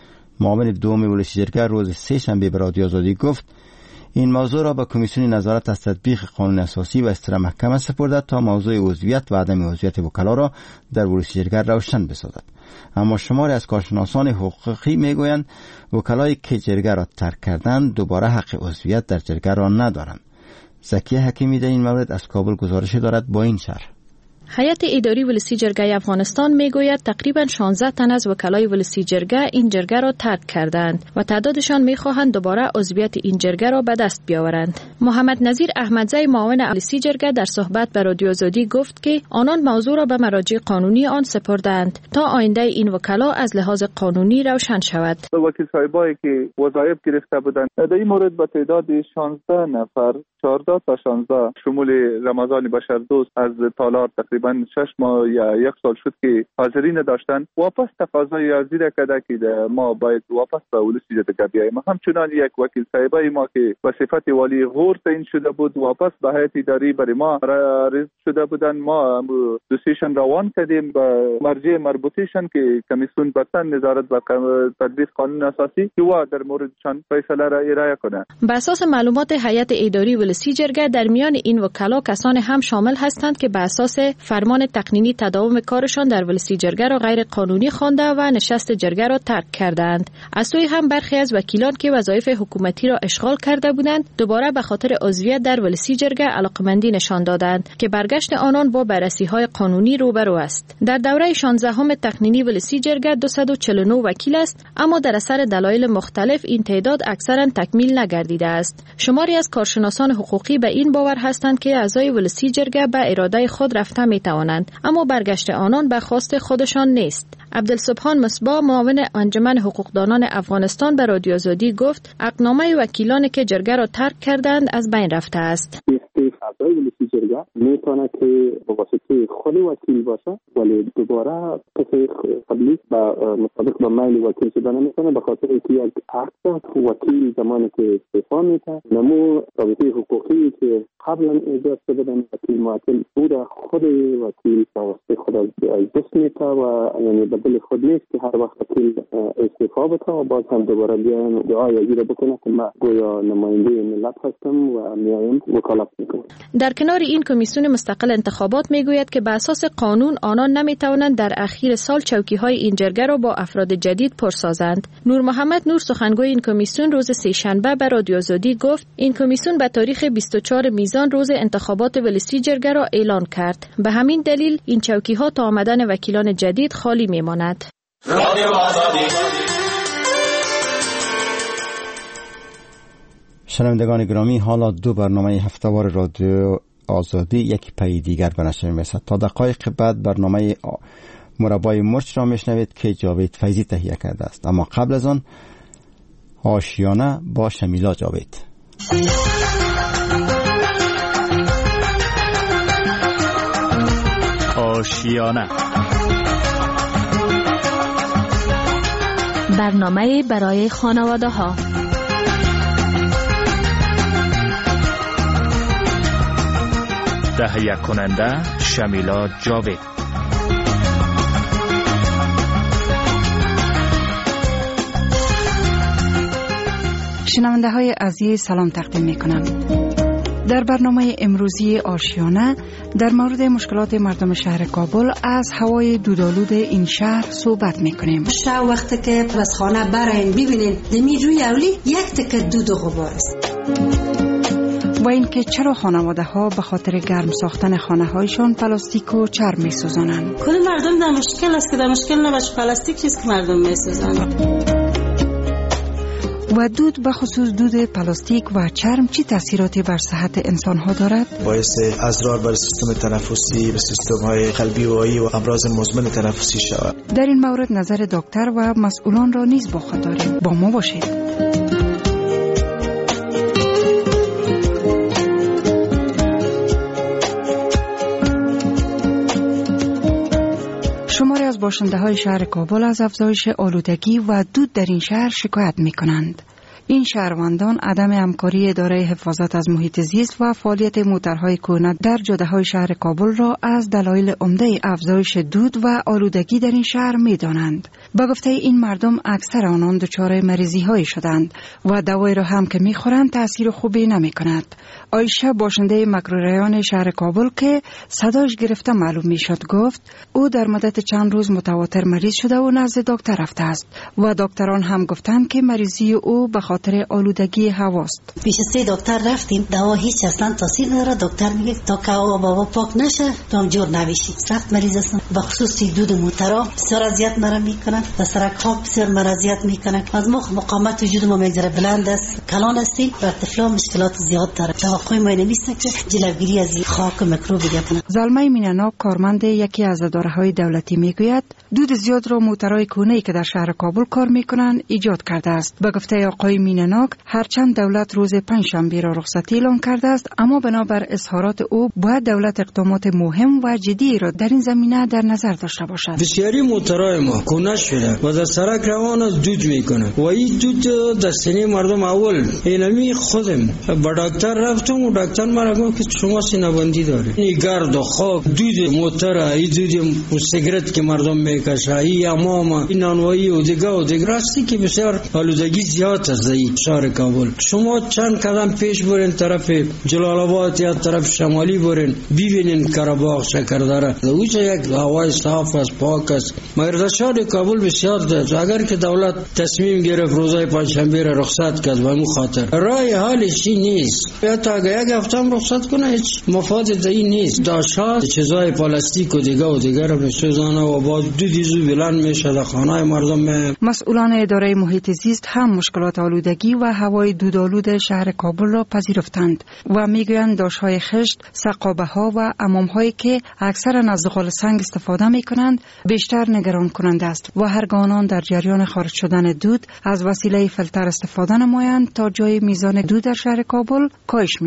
معاون دوم ولسی جرگه روز سه شنبه به رادیو آزادی گفت این موضوع را به کمیسیون نظارت از تطبیق قانون اساسی و استرا محکمه سپرده تا موضوع عضویت و عدم عضویت وکلا را در ولسی جرگه روشن بسازد. اما شماری از کارشناسان حقوقی میگویند وکلایی که جرگه را ترک کردند دوباره حق عضویت در جرگه را ندارند. زکیه حکیمی در این مورد از کابل گزارش دارد با این شرح. هیئت اداری ولسی جرگه افغانستان میگوید تقریبا 16 تن از وکلای ولسی جرگه این جرگه را ترک کردند و تعدادشان میخواهند دوباره عضویت این جرگه را به دست بیاورند. محمد نظیر احمدزی معاون ولسی جرگه در صحبت به رادیو آزادی گفت که آنان موضوع را به مراجع قانونی آن سپردند تا آینده این وکلا از لحاظ قانونی روشن شود. وکیل صاحبایی که وظایف گرفته بودند در این مورد به تعداد 16 نفر 14 تا 16 شمول رمضان بشردوست از تالار تقریبا 6 ماه یا 1 سال شد که حاضرین داشتن واپس تقاضای عرضی را کرده که ما باید واپس به ولسی جرگه بیاییم. همچنان یک وکیل صاحبای ما که به صفت والی غور تعیین شده بود واپس به هیئت اداری برای ما عرض شده بودن. ما دوسیشن روان کردیم به مرجع مربوطیشن که کمیسیون برتن نظارت و تطبیق قانون اساسی که در موردشان فیصله را ارائه کنند. بر اساس معلومات هیئت اداری ولسی جرگه در میان این وکلا کسان هم شامل هستند که بر اساس فرمان تقنینی تداوم کارشان در ولسی جرگه را غیر قانونی خوانده و نشست جرگه را ترک کردند. از سوی هم برخی از وکیلان که وظایف حکومتی را اشغال کرده بودند دوباره به خاطر عضویت در ولسی جرگه علاقمندی نشان دادند که برگشت آنان با بررسی‌های قانونی روبرو است. در دوره 16 تقنینی ولسی جرگه 249 وکیل است، اما در اثر دلایل مختلف این تعداد اکثرا تکمیل نگردیده است. شماری از کارشناسان حقوقی به این باور هستند که اعضای ولسی جرگه به اراده خود رفته میتوانند، اما برگشت آنان به خواست خودشان نیست. عبدالسبحان مصباح معاون انجمن حقوقدانان افغانستان به رادیو آزادی گفت اقنامه وکیلانی که جرگه را ترک کردند از بین رفته است. اعضای ولسی جرگه باشه میتونه که به واسطه خود وکیل باشه، ولی دوباره کسی قبلی مطابق با میل وکیل شده نمیتونه، به خاطر اینکه یک عقد وکیل زمانی که استعفا میده نمو رابطه حقوقی که قبلا ایجاد شده در وکیل معطل بوده، خود وکیل واسطه خود از دست میده و یعنی بدل خود نیست که هر وقت وکیل استعفا بده و باز هم دوباره بیان دعای اجرا بکنه که من گویا نماینده ملت هستم و میایم وکالت میکنم. در کنار این کمیسیون مستقل انتخابات میگوید که به اساس قانون آنان نمیتوانند در اخیر سال چوکی‌های این جرگه را با افراد جدید پرسازند. نور محمد نور سخنگوی این کمیسیون روز سه‌شنبه به رادیو آزادی گفت این کمیسیون به تاریخ 24 میزان روز انتخابات ولسی جرگه را اعلان کرد. به همین دلیل این چوکی‌ها تا آمدن وکیلان جدید خالی میماند. رادیو آزادی. شنوندگان گرامی، حالا دو برنامه هفته‌وار رادیو آزادی یک پی دیگر به نشر می‌رسد. تا دقایق بعد برنامه مربای مرچ را میشنوید که جاوید فیضی تهیه کرده است، اما قبل از آن آشیانه با شمیلا جاوید. آشیانه، برنامه برای خانواده ها. تهیه کننده شمیلا جاوید. شنونده های عزیز سلام تقدیم می کنم. در برنامه امروزی آشیانه در مورد مشکلات مردم شهر کابل از هوای دودآلود این شهر صحبت می کنیم. شب وقتی که از خانه براین ببینین دمی روی اولی یک تکه دود و غبار است. و اینکه چرا خانواده ها به خاطر گرم ساختن خانه هایشان پلاستیک و چرم می سوزانند. کل مردم در مشکل است که در مشکل نباشه پلاستیک چیز که مردم می سوزانند. و دود به خصوص دود پلاستیک و چرم چی تاثیراتی بر صحت انسان ها دارد؟ باعث اضرار بر سیستم تنفسی و سیستم های قلبی و عایی و امراض مزمن تنفسی شود. در این مورد نظر دکتر و مسئولان را نیز با خود داریم. با ما باشید. شماری از باشنده های شهر کابل از افزایش آلودگی و دود در این شهر شکایت می کنند. این شهروندان عدم همکاری اداره حفاظت از محیط زیست و فعالیت موترهای کهنه در جاده‌های شهر کابل را از دلایل عمده افزایش دود و آلودگی در این شهر می دانند. به گفته این مردم اکثر آنان دچار مریضی‌های شدند و دوایی را هم که می‌خورند تأثیر خوبی نمی‌کند. عایشه باشنده مکروریان شهر کابل که صداش گرفته معلوم می‌شد گفت او در مدت چند روز متواتر مریض شده و نزد دکتر رفته است و دکتران هم گفتند که مریضی او به خاطر آلودگی هواست. پیش 3 دکتر رفتیم، دوا هیچ اصلا تاثیر نداره. دکتر میگه تا که هوا پاک نشه تو هم جور نمیشی. سخت مریض هستم. به خصوص دود موترها بسیار اذیت مرا میکنن و سرک ها بسیار مرا اذیت میکنن. از مقاومت وجود ما میگذره بلند است، کلان هستیم و طفلا مشکلات زیاد داره. توقع ما نمیسته که جلوگیری از خاک و میکروب بگیرن. زلمه مینانا کارمند یکی از اداره‌های دولتی میگوید دود زیاد را موترهای کهنه‌ای که در شهر کابل کار میکنن ایجاد کرده است. به گفته آقای میناناک هرچند دولت روز پنجشنبه را رخصتی اعلام کرده است، اما بنابر اظهارات او باید دولت اقدامات مهم و جدی را در این زمینه در نظر داشته باشد. بسیاری موترهای ما کهنه شده و در سرک روان از دود میکنه و این دود در سینه مردم اول اینمی خودم با دکتر رفتم و دکتر مرا گفت که شما سینه بندی داره. این گرد و خاک دود موتر، این دود سیگرت که مردم میکشه، این امام، این نانوایی و دیگه راستی که بسیار آلودگی زیاد است در شهر کابل. شما چند قدم پیش برین طرف جلال آباد یا طرف شمالی برین ببینین کرباغ شکردره اوچه یک هوای صاف است، پاک است. مگر در شهر کابل بسیار ده. اگر که دولت تصمیم گرفت روزای پنجشنبه را رخصت کرد به اون خاطر رای حالش نیست، یا تا اگه یک هفته هم رخصت کنه هیچ مفاد دایی نیست. داشت چیزای پلاستیک و دیگه را میسوزانه و با دودی زو بلند میشه در خانه مردم. مسئولان اداره محیط زیست هم مشکلات آلودگی و هوای دودآلود شهر کابل را پذیرفتند و میگویند داشت‌های خشت، سقابه‌ها و حمام‌هایی که اکثرا از زغال سنگ استفاده می‌کنند بیشتر نگران کننده است و هرگاه آنان در جریان خارج شدن دود از وسیله فیلتر استفاده نمایند تا جای میزان دود در شهر کابل کاهش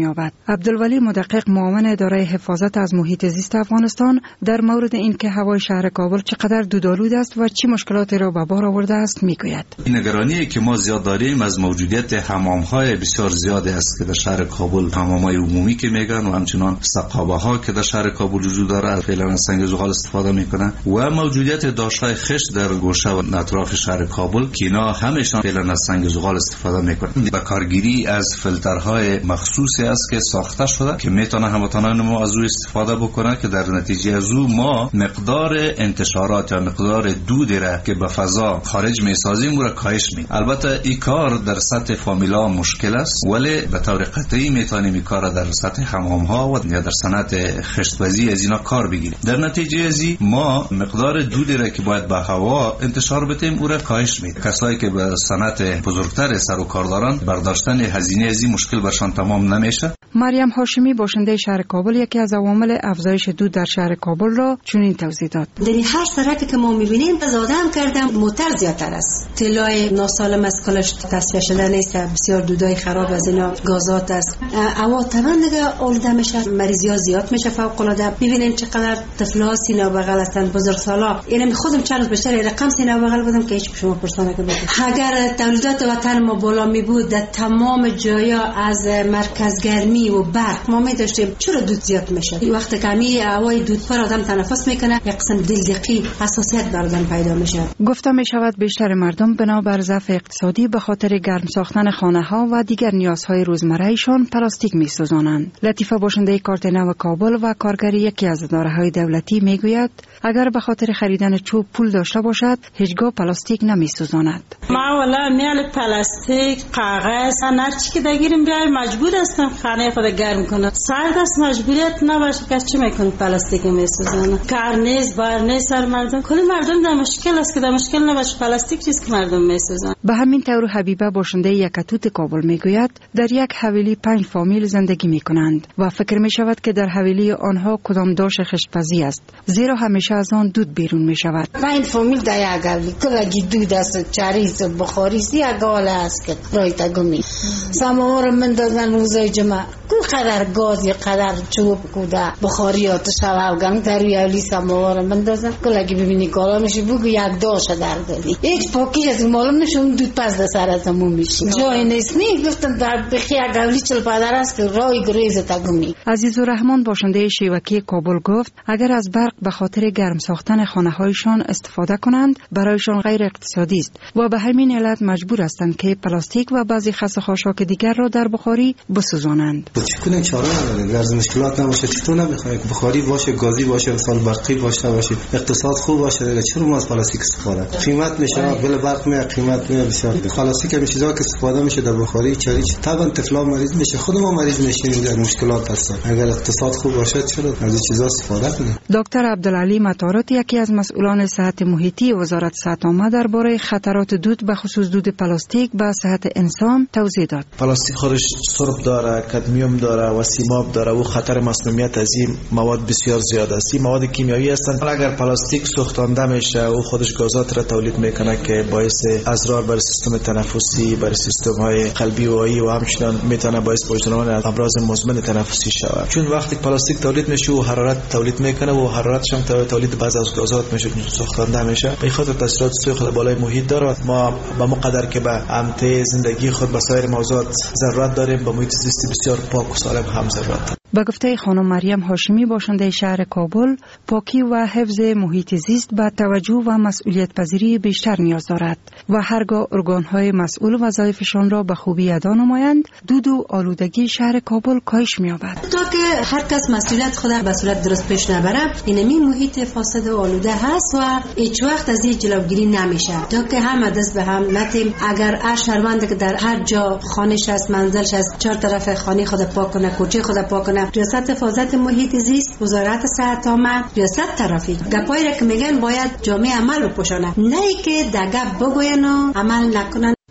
می‌یابد. عبدالولی مدقق معاون اداره حفاظت از محیط زیست افغانستان در مورد اینکه هوای شهر کابل چقدر دودآلود است و چه مشکلاتی را به بار آورده است میگوید. این نگرانی که ما زیاد داریم از موجودیت حمام‌های بسیار زیادی است که در شهر کابل، حمام‌های عمومی که میگن و همچنان سقابه‌ها که در شهر کابل وجود داره، فعلا از سنگ زغال استفاده میکنن و موجودیت داشتهای خشت در گوشه و اطراف شهر کابل که اینا همشان فعلا از سنگ زغال استفاده میکنن. با کارگیری از فیلترهای مخصوصی است که ساخته شده که میتونه هموطنان ما از او استفاده بکنن که در نتیجه از او ما مقدار انتشارات یا مقدار دودی را که به فضا خارج میسازیم را کاهش میدیم. البته این کار در سطح فامیلا مشکل است، ولی به طور قطعی میتونیم این کار در سطح حمام‌ها و یا در صنعت خشت‌بازی از اینا کار بگیریم. در نتیجه از این ما مقدار دودی را که باید به هوا انتشار بدیم او را کاهش میدیم. کسایی که به صنعت بزرگتر سر و کار دارن برداشتن هزینه از این مشکل برشان تمام نمیشه. مریم هاشمی باشنده شهر کابل یکی از عوامل افزایش دود در شهر کابل را چنین توضیح داد. در هر سرکی که ما میبینیم زیاده هم کردم موتر زیادتر است. طلای ناسالم از کلش تصفیه شده نیست، بسیار دودای خراب از اینا گازات است. هوا طبعا دیگه آلوده میشه، مریضی‌ها زیاد میشه فوق العاده. ببینین چقدر طفلا سینه بغل هستن، بزرگسالا. اینم خودم چند روز بیشتر رقم سینه بغل بودم که هیچ شما پرسانه که اگر تولیدات وطن ما بالا می بود در تمام جایا از مرکز گرمی و برق ما می داشتیم، چرا دود زیاد میشه؟ وقتی که می هوای دود پر آدم تنفس میکنه یک قسم دلدقی حساسیت بر آدم پیدا میشه. گفته می شود بیشتر مردم بنابر ضعف اقتصادی به خاطر گرم ساختن خانه ها و دیگر نیازهای روزمره ایشان پلاستیک می سوزانند. لطیفه باشنده کارت نو کابل و کارگر یکی از اداره‌های دولتی می گوید اگر به خاطر خریدن چوب پول داشته باشد هیچگاه پلاستیک نمی سوزاند. ما والا میل پلاستیک، کاغذ، هر چی که دگیریم بیای مجبور هستم خانه خود گرم کنم. سرد است مجبوریت نباشه که چی میکنه پلاستیک میسوزانه. کار نیست، بار نیست سر مردم. کلی مردم در مشکل است که در مشکل نباشه پلاستیک چیز که مردم میسوزانه. به همین طور حبیبه باشنده یکتوت کابل میگوید در یک حویلی 5 فامیل زندگی میکنند و فکر میشود که در حویلی آنها کدام داش خشت‌پزی است، زیرا همیشه از آن دود بیرون میشود. 5 فامیل در یک حویلی کلگی دود است، چریز بخاری سی اگال است که رایت گمی سماور من دادن روزای جمعه کو قدر گاز یا قدر چوب کودا بخاری آتش افغان در حویلی سماور من دادن کلگی ببینی کالا میشه بگو یک داش در دادی هیچ پاکی از معلوم نشون دود پس در سر از همون میشه جای نیست نی گفتم در بخی یک حویلی 45 است که رای گریز تا گمی. عزیزالرحمن باشنده شیوکی کابل گفت اگر از برق به خاطر گرم ساختن خانه هایشان استفاده کنند برایشان غیر اقتصادی است و به همین علت مجبور هستند که پلاستیک و بعضی خسخاشاک دیگر را در بخاری بسوزانند. چطور چاره نداره از مشکلات نباشه، چطور نمیخواد بخاری باشه، گازی باشه، مثلا برقی باشه، اقتصاد خوب باشه، چرا ما از پلاستیک استفاده؟ قیمت میشه بل برق می قیمت می بسیار پلاستیک هم چیزا که استفاده میشه در بخاری چریچ طبعا طفلا مریض میشه، خود ما مریض میشیم، در مشکلات هستیم. اگر اقتصاد خوب باشه چرا از این چیزا استفاده کنیم؟ دکتر عبدالعلی مطارات یکی از مسئولان صحت محیطی وزارت صحت عامه درباره خطرات دود به خصوص دود پلاستیک به صحت انسان توضیح داد. پلاستیک خودش سرب داره، کدمیوم داره و سیماب داره و خطر مسمومیت از این مواد بسیار زیاد است. این مواد کیمیایی هستند. اگر پلاستیک سوختانده میشه و خودش گازات را تولید میکنه که باعث اضرار بر سیستم تنفسی، بر سیستم های قلبی و عایی و همچنین میتونه باعث وجود امراض مزمن تنفسی شود. چون وقتی پلاستیک تولید میشه و حرارت تولید میکنه و حرارتش هم تولید بعض از گازات میشه سوختانده میشه، به خاطر تاثیرات سوی خود بالای محیط داره. ما به مقدر که به امته زندگی خود به سایر موضوعات ضرورت داریم، به محیط زیستی بسیار پاک و سالم هم ضرورت داریم. به گفته خانم مریم هاشمی باشنده شهر کابل، پاکی و حفظ محیط زیست به توجه و مسئولیت پذیری بیشتر نیاز دارد و هرگاه ارگان‌های مسئول وظایفشان را به خوبی ادا نمایند، دود و آلودگی شهر کابل کاهش می‌یابد. تا که هر کس مسئولیت خود به صورت درست پیش نبره، اینمی محیط فاسد و آلوده هست و هیچ وقت از این جلوگیری نمیشه. تا که هم دست به هم نتیم، اگر هر شهروند که در هر جا خانه‌اش است، منزلش است، چهار طرف خانه خود پاک کنه، کوچه خود پاک کنه، ریاست حفاظت محیط زیست، وزارت صحت عامه، ریاست ترافیک گپایی را که میگن باید جامعه عمل بپوشانه، نه ای که دگه بگوین و عمل نکنن.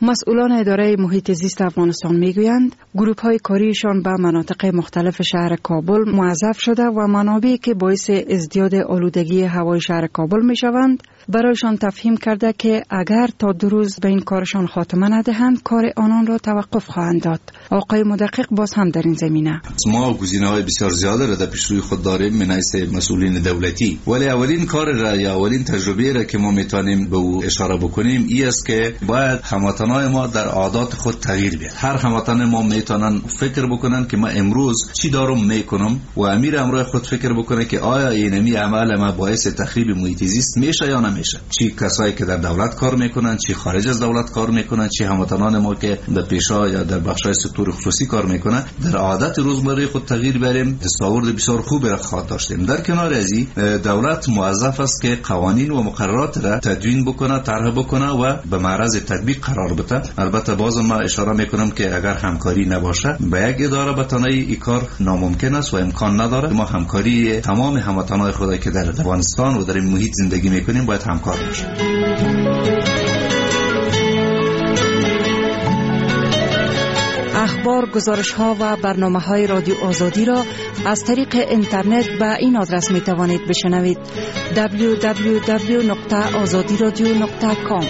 مسئولان اداره محیط زیست افغانستان میگویند گروه های کاریشان به مناطق مختلف شهر کابل موظف شده و منابعی که باعث ازدیاد آلودگی هوای شهر کابل میشوند برایشان تفهیم کرده که اگر تا 2 روز به این کارشان خاتمه ندهند کار آنان را توقف خواهند داد. آقای مدقق باز هم در این زمینه: ما گزینه‌های بسیار زیاده را در پیش روی خود داریم من حیث مسئولین دولتی، ولی اولین کار را یا اولین تجربه را که ما میتونیم به او اشاره بکنیم این است که باید هموطنان ما در عادات خود تغییر بیاد. هر هموطن ما میتونن فکر بکنن که ما امروز چی دارم میکنم و امیر امروز خود فکر بکنه که آیا اینمی عمل ما باعث تخریب محیط زیست میشه یا نمیشه. چی کسایی که در دولت کار میکنن، چی خارج از دولت کار میکنن، چی هموطنان ما که در پیشا یا در بخشای سکتور خصوصی کار میکنن، در عادت روزمره خود تغییر بریم دستاورد بسیار خوب را خواهد داشتیم. در کنار از این دولت موظف است که قوانین و مقررات را تدوین بکنه، طرح بکنه و به معرض تطبیق قرار بده. البته باز ما اشاره میکنم که اگر همکاری نباشه با یک اداره به تنهایی این کار ناممکن است و امکان نداره. ما همکاری تمام هموطنان خود که در افغانستان و در این محیط زندگی میکنیم باید همکار باشیم. اخبار، گزارش‌ها و برنامه‌های رادیو آزادی را از طریق اینترنت به این آدرس می‌توانید بشنوید: www.azadiradio.com.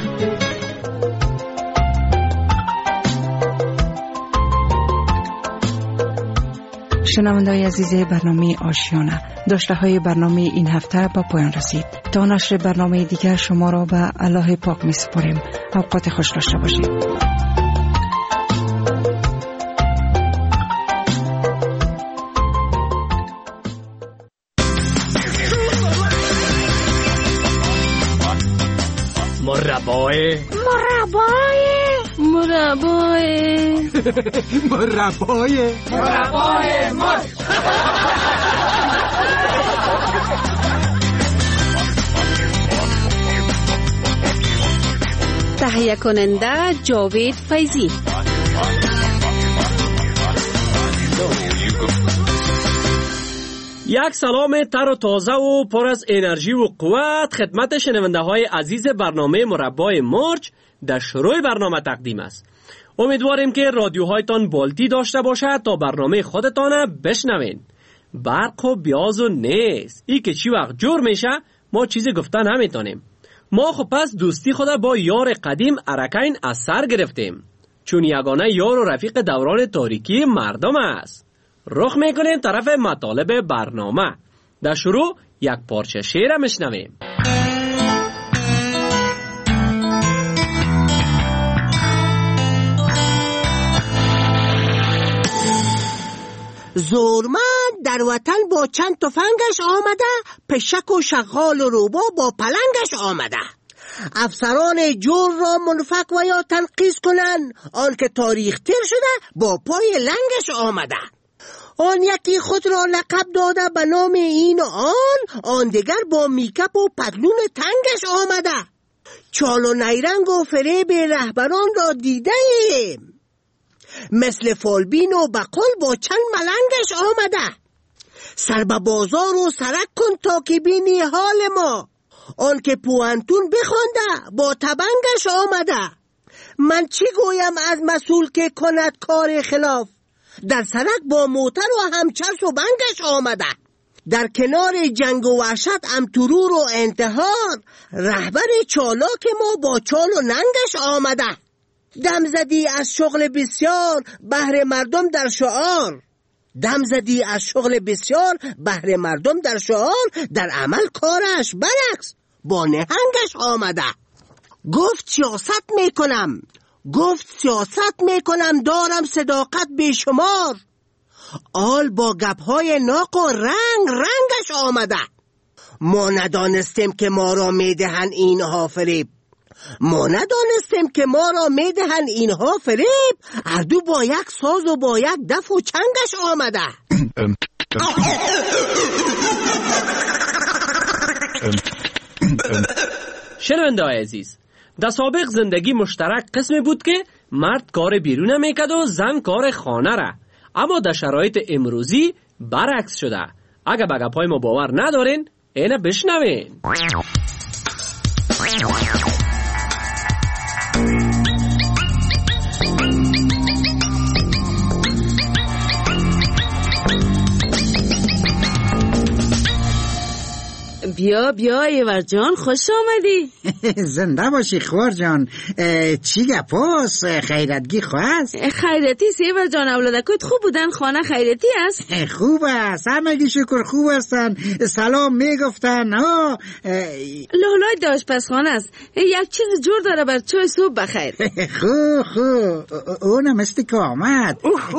شنوندگان عزیز برنامه آشیانه، داشته‌های برنامه این هفته به پایان رسید. تا نشر برنامه دیگر شما را به الله پاک می‌سپاریم. اوقات خوش داشته باشید. مربای تهیه کننده جاوید فیضی. یک سلام تر و تازه و پر از انرژی و قوت خدمت شنونده های عزیز برنامه مربای مرج در شروع برنامه تقدیم است. امیدواریم که رادیوهایتان بالتی داشته باشد تا برنامه خودتان بشنوین. برق و بیاز و نیست ای که چی وقت جور میشه ما چیزی گفتن نمیتونیم. ما خب پس دوستی خود با یار قدیم ارکین از سر گرفتیم، چون یگانه یار و رفیق دوران تاریکی مردم است. رخ میکنیم طرف مطالب برنامه. در شروع یک پارچه شعر میشنویم. زورمند در وطن با چند تفنگش آمده، پشک و شغال و روبا با پلنگش آمده. افسران جور را منفک و یا تنقیص کنن، آن که تاریخ تیر شده با پای لنگش آمده. آن یکی خود را لقب داده به نام این و آن دیگر با میکپ و پتلون تنگش آمده. چال و نیرنگ و فریب رهبران را دیده ایم، مثل فالبین و بقال با چند ملنگش آمده. سر به بازار و سرک کن تا که بینی حال ما، آن که پوانتون بخونده با تبنگش آمده. من چی گویم از مسئول که کند کار خلاف، در سرک با موتر و همچرس و بنگش آمده. در کنار جنگ و وحشت امترور و انتحار، رهبر چالاک ما با چال و ننگش آمده. دم زدی از شغل بسیار بهر مردم در شعار، دم زدی از شغل بسیار بهر مردم در شعار، در عمل کارش برعکس با نهنگش آمده. گفت سیاست میکنم، گفت سیاست میکنم، دارم صداقت بیشمار، آل با گپهای ناق و رنگش آمده. ما ندانستیم که ما را میدهن اینها فریب، ما ندانستیم که ما را میدهن اینها فریب، اردو با یک ساز و با یک دف و چنگش آمده. شنونده‌های عزیز، در سابق زندگی مشترک قسمی بود که مرد کار بیرون میکرد و زن کار خانه را، اما در شرایط امروزی برعکس شده. اگه به گپ‌های ما باور ندارین اینه بشنوین. بیا بیا ایور جان، خوش آمدی. زنده باشی خوار جان. چی گپاس؟ خیرتگی خواست؟ خیرتی ایور جان، اولادکوت خوب بودن؟ خانه خیرتی است؟ خوب است، همگی شکر خوب هستن. سلام میگفتن. لولای داشت پس خانه است، یک چیز جور داره بر چای صبح بخیر. خوب اونم است که آمد.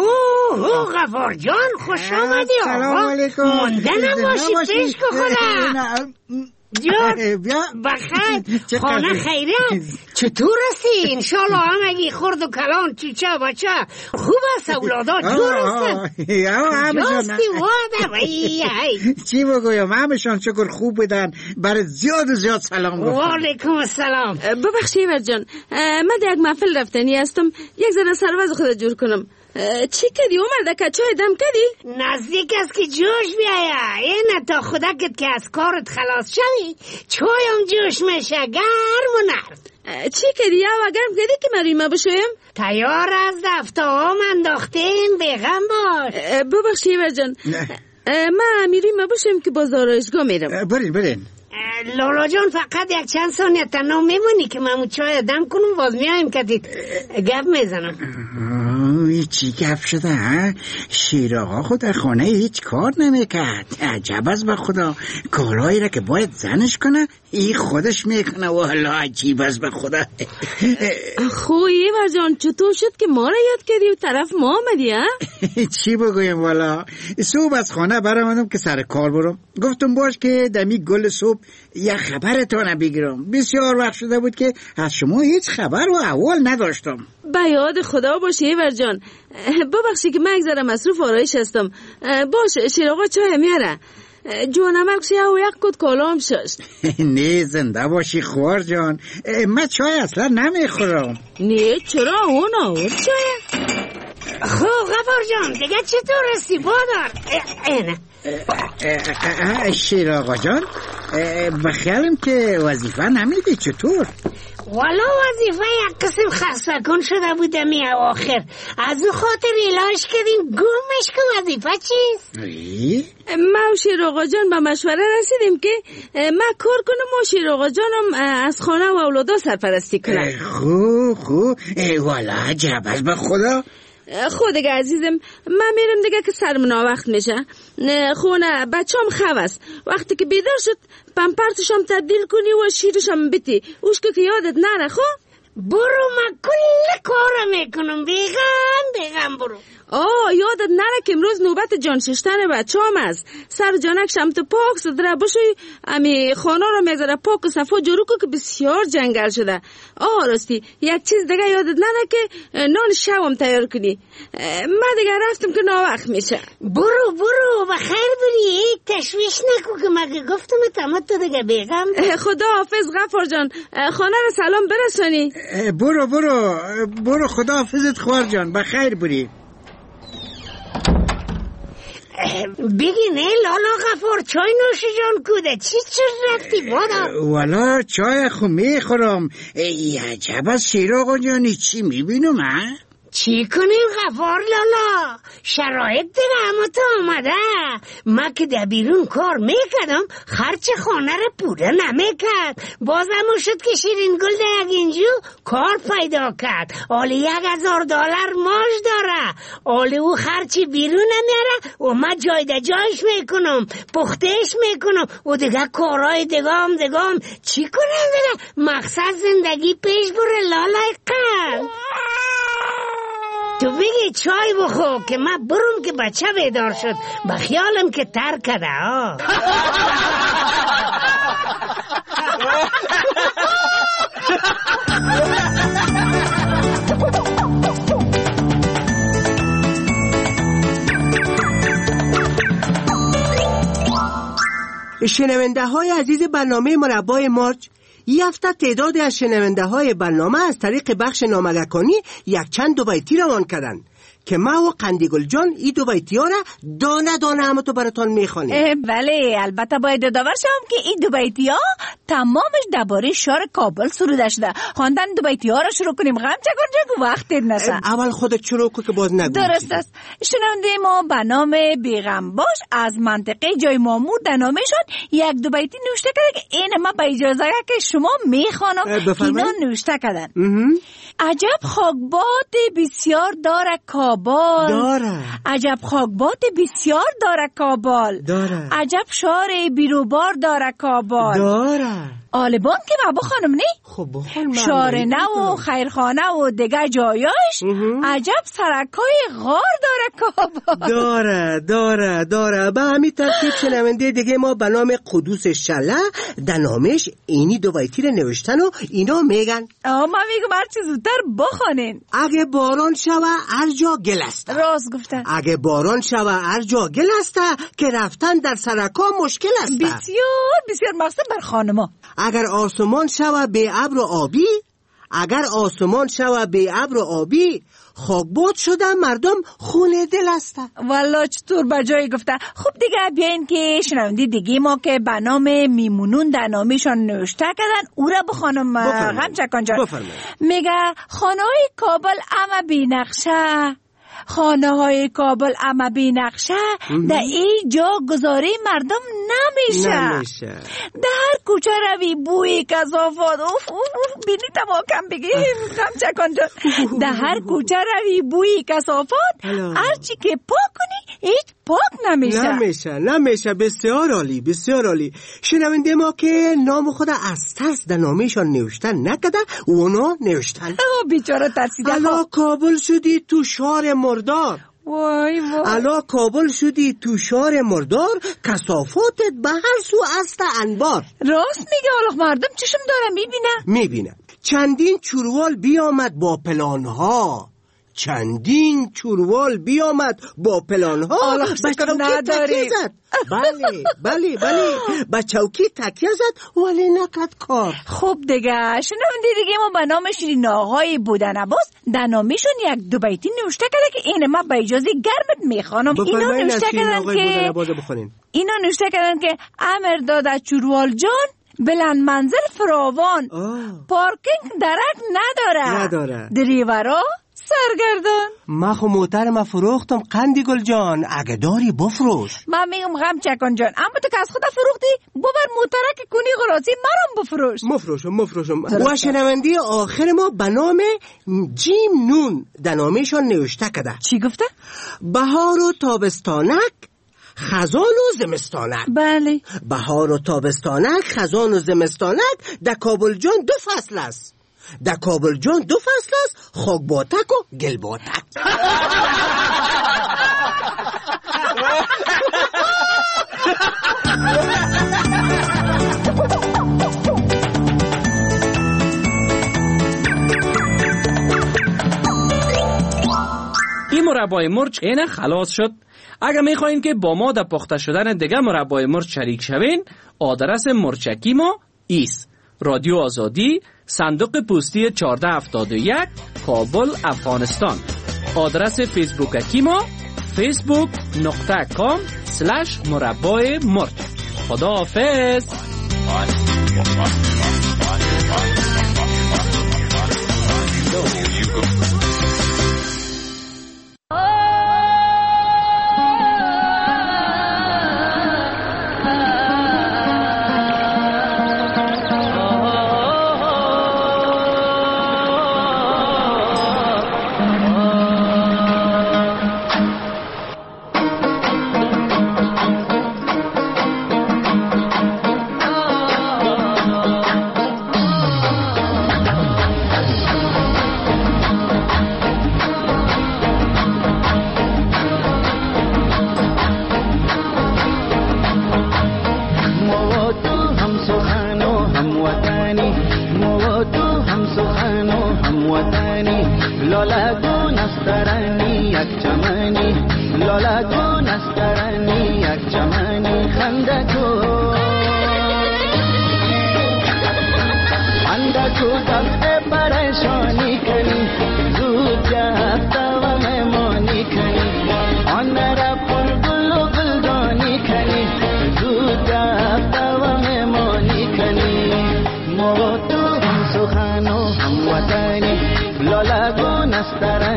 غفار جان خوش آمدی. سلام علیکم. مونده نباشی پیش بخورم. بیا بخیر. خانه خیرت چطور هستی؟ انشالله همگی خورد و کلان چیچه بچه خوب است؟ اولادا جور هستن؟ جاستی واده. چی بگویم، همشان شکر خوب بودن. برای زیاد و زیاد سلام گفتن. وعلیکم السلام. ببخشی ایور جان، من در یک محفل رفتنی هستم، یک زن سروز خود جور کنم. چی کردی عمر دکه؟ چای دم کردی؟ نزدیک است که جوش بیایا. این تا خودکت که از کارت خلاص شوی چایم جوش میشه گرم و نرم. چی کردی یا گرم کردی که مریمه بشویم؟ تیار از دفترام انداختین، بیغم باش. ببخشی ایور جان، من میریمه بشویم که بازارشگاه میرم. برین. لالا جان فقط یک چند ثانیه تنها میمونی که من چای دم کنم، باز میایم که گپ میزنم. چی گپ شده ها؟ شیر آقا خود در خانه هیچ کار نمیکرد. عجب است به خدا، کارهایی را که باید زنش کنه ای خودش میکنه. والا عجیب است به خدا. خویی و جان چطور شد که ما را یاد کردی و طرف ما آمدی ها؟ چی بگویم، والا صبح از خانه برآمدم که سر کار برم. گفتم باش که دمی گل صبح یک خبرتان بگیرم. بسیار وقت شده بود که از شما هیچ خبر و احوال نداشتم. به یاد خدا باشه ایور جان. ببخشی که من یک ذره مصروف آرایش هستم. باش شیر آقا چای میاره. جونم اکسی او یک کد کالام شست. نه زنده باشی خوار جان، من چای اصلا نمیخورم. نه چرا؟ اون آور چای. خب غفار جان دیگه چطور هستی بادار؟ اینه شیر آقا جان، بخیالم که وظیفه نمیدی چطور؟ والا وظیفه یک قسم خسته کن شده بودم اواخر، از او خاطر علاج کردیم. گمش که وظیفه چیست؟ ما و شیر آقا جان به مشوره رسیدیم که ما کار کنم و شیر آقا جانم از خانه و اولادا سرپرستی کنم. خوب والا عجب است به خدا. خود دیگه عزیزم، من میرم دیگه که سرم وقت میشه. خونه بچه‌ام خواب است، وقتی که بیدار شد پمپرتشم تبدیل کنی و شیرشم بتی اوش که یادت نره. خب برو، من کل کارم میکنم. بیغم برو. یادت نره که امروز نوبت جان ششتن بچه‌ام است. سر جانک شمت پاک صدره بشوی، امی خانه رو میذاره پاک و صفا جورو که بسیار جنگل شده. راستی یک چیز دیگه یادت نره که نان شوم تیار کنی. من دیگه رفتم که ناوقت میشه. برو بخیر بری، تشویش نکو که مگه گفتم تمت تو دیگه بیغم. خدا حافظ غفار جان، خانه رو سلام برسانی. برو خدا حافظت خوار جان، بخیر بری. بگی نه لالا غفار چای نوش جان کوده چی رفتی بادا؟ والا چای خو میخورم. عجب از شیر آقا جانی، چی میبینم ها؟ چی کنیم غفار لالا؟ شرایط دیگه همه تا آمده. من که در بیرون کار میکردم خرچ خانه رو پوره نمیکرد. بازم شد که شیرین گل در یک اینجو کار پیدا کرد. آلی $1,000 ماش داره. آلی او خرچی بیرون نمیاره و من جای در جایش میکنم، پختش میکنم و دیگه کارهای دگام چی کنم دیگه؟ مقصد زندگی پیش بره لالای قلب. تو بگی چای بخور که من برم که بچه بیدار شد، بخیالم که ترک کرده. شنونده های عزیز برنامه مربای مارچ، این هفته تعدادی از شنونده های برنامه از طریق بخش ناملکانی یک چند دو بیتی روان کردند که ما و قندیگل جان ای دو بیتیا را دانه دانه همه تو براتان میخوانیم. بله، البته باید داور شم که این دو بیتیا تمامش درباره شهر کابل سروده شده. خواندن دو بیتیا را شروع کنیم. غم چکن جگو وقت نشه. اول خودت شروع کن که باز نگو. درست است. شنونده ما به نام بیغم باش از منطقه جای مامور در نامشون یک دو بیتی نوشته کرده که این ما به اجازه که شما میخوانم. اینا نوشته کردن. عجب خاکباد بسیار داره کابل. داره. عجب خاکباد بسیار داره کابل. داره. عجب شهر بیروبار داره کابل. داره. آلبان که بابا خانم نی؟ خب بخون شهر نو و خیرخانه و دیگه جایاش عجب سرکای غار داره کابل. داره به همین ترتیب شنونده دیگه ما به نام قدوس شله در نامش اینی دو بیتی رو نوشتن و اینا میگن من میگم هر چی زودتر بخونین. اگه باران شوه هر جا گل است. راست گفتن. اگه باران شوه هر جا گل است که رفتن در سرکا مشکل است. بسیار مقصد بر خانما. اگر آسمان شوه به ابر و آبی خاکباد شده مردم خون دل است. والله چطور بجایی گفته. خب دیگه بیاین که شنوندی دیگه ما که به نام میمونون در نامشان نوشته کردن او را بخوانم. غم چکان جان میگه خانه های کابل اما بی نقشه، خانه های کابل اما بی نقشه در این جا گذاری مردم نمیشه. در هر کوچه روی بوی کثافات بینی تماکم بگیم غم چکان جان. در هر کوچه روی بوی کثافات هرچی که پاک کنی هیچ پاک نمیشه. بسیار عالی. شنونده ما که نام خود از ترس در نامشان نوشتن نکده اونا نوشتن بیچاره ترسیده. الا کابل شدی تو شهر مردار. وای الا کابل شدی تو شهر مردار کثافاتت به هر سو است انبار. راست میگه. حالا مردم چشم دارن میبینه. چندین چوروال بیامد با پلانها. به چوکی تکیه زد. بله به چوکی تکیه زد ولی نکرد کار. خب دیگه شنوندی دیگه ما به نام شیرین آقای بودن عباس در نامشون یک دو بیتی نوشته کرده که این ما به اجازه گرمت میخوانم. اینا نوشته کردن که امر داده چوروال جان بلند منزل فراوان، پارکینگ درک نداره. دریورا سرگردان. ما خو موترم فروختم قندیگل جان اگه داری بفروش. من میگم غم چکان جان اما تو که از خود فروختی ببر موترک کنی غراسی مرم بفروش. مفروشم. و شنوندی آخر ما به نام جیم نون در نامشان نوشته کده. چی گفته؟ بهار و تابستانک خزان و زمستانک. بله. بهار و تابستانک خزان و زمستانک در کابل جان دو فصل است. خاکباتک و گلباتک. این مربای مرچ اینه خلاص شد. اگر میخواین که با ما در پخته شدن دیگه مربای مرچ شریک شوین، آدرس مرچکی ما ایست: رادیو آزادی، صندوق پستی 1471، کابل، افغانستان. آدرس فیسبوکی ما facebook.com/مربای مرچ. خدا حافظ. परेशानी करी, दूर जाता मैं मोनी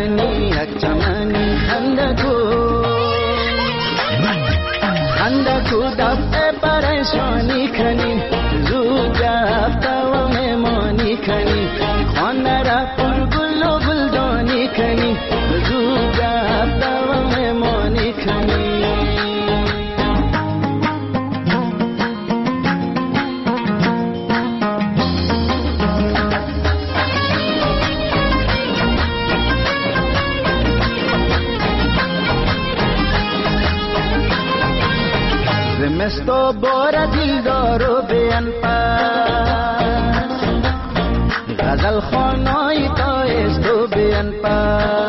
کنی یک چمنی خنده کو دفعه پریشانی کنی زود رفته و میمانی کنی خانه را پر گل و گلدانی کنی زود رفته و میمانی کنی زمستو بار دیلدارو بیان پاس غزل خانای تایستو بیان پاس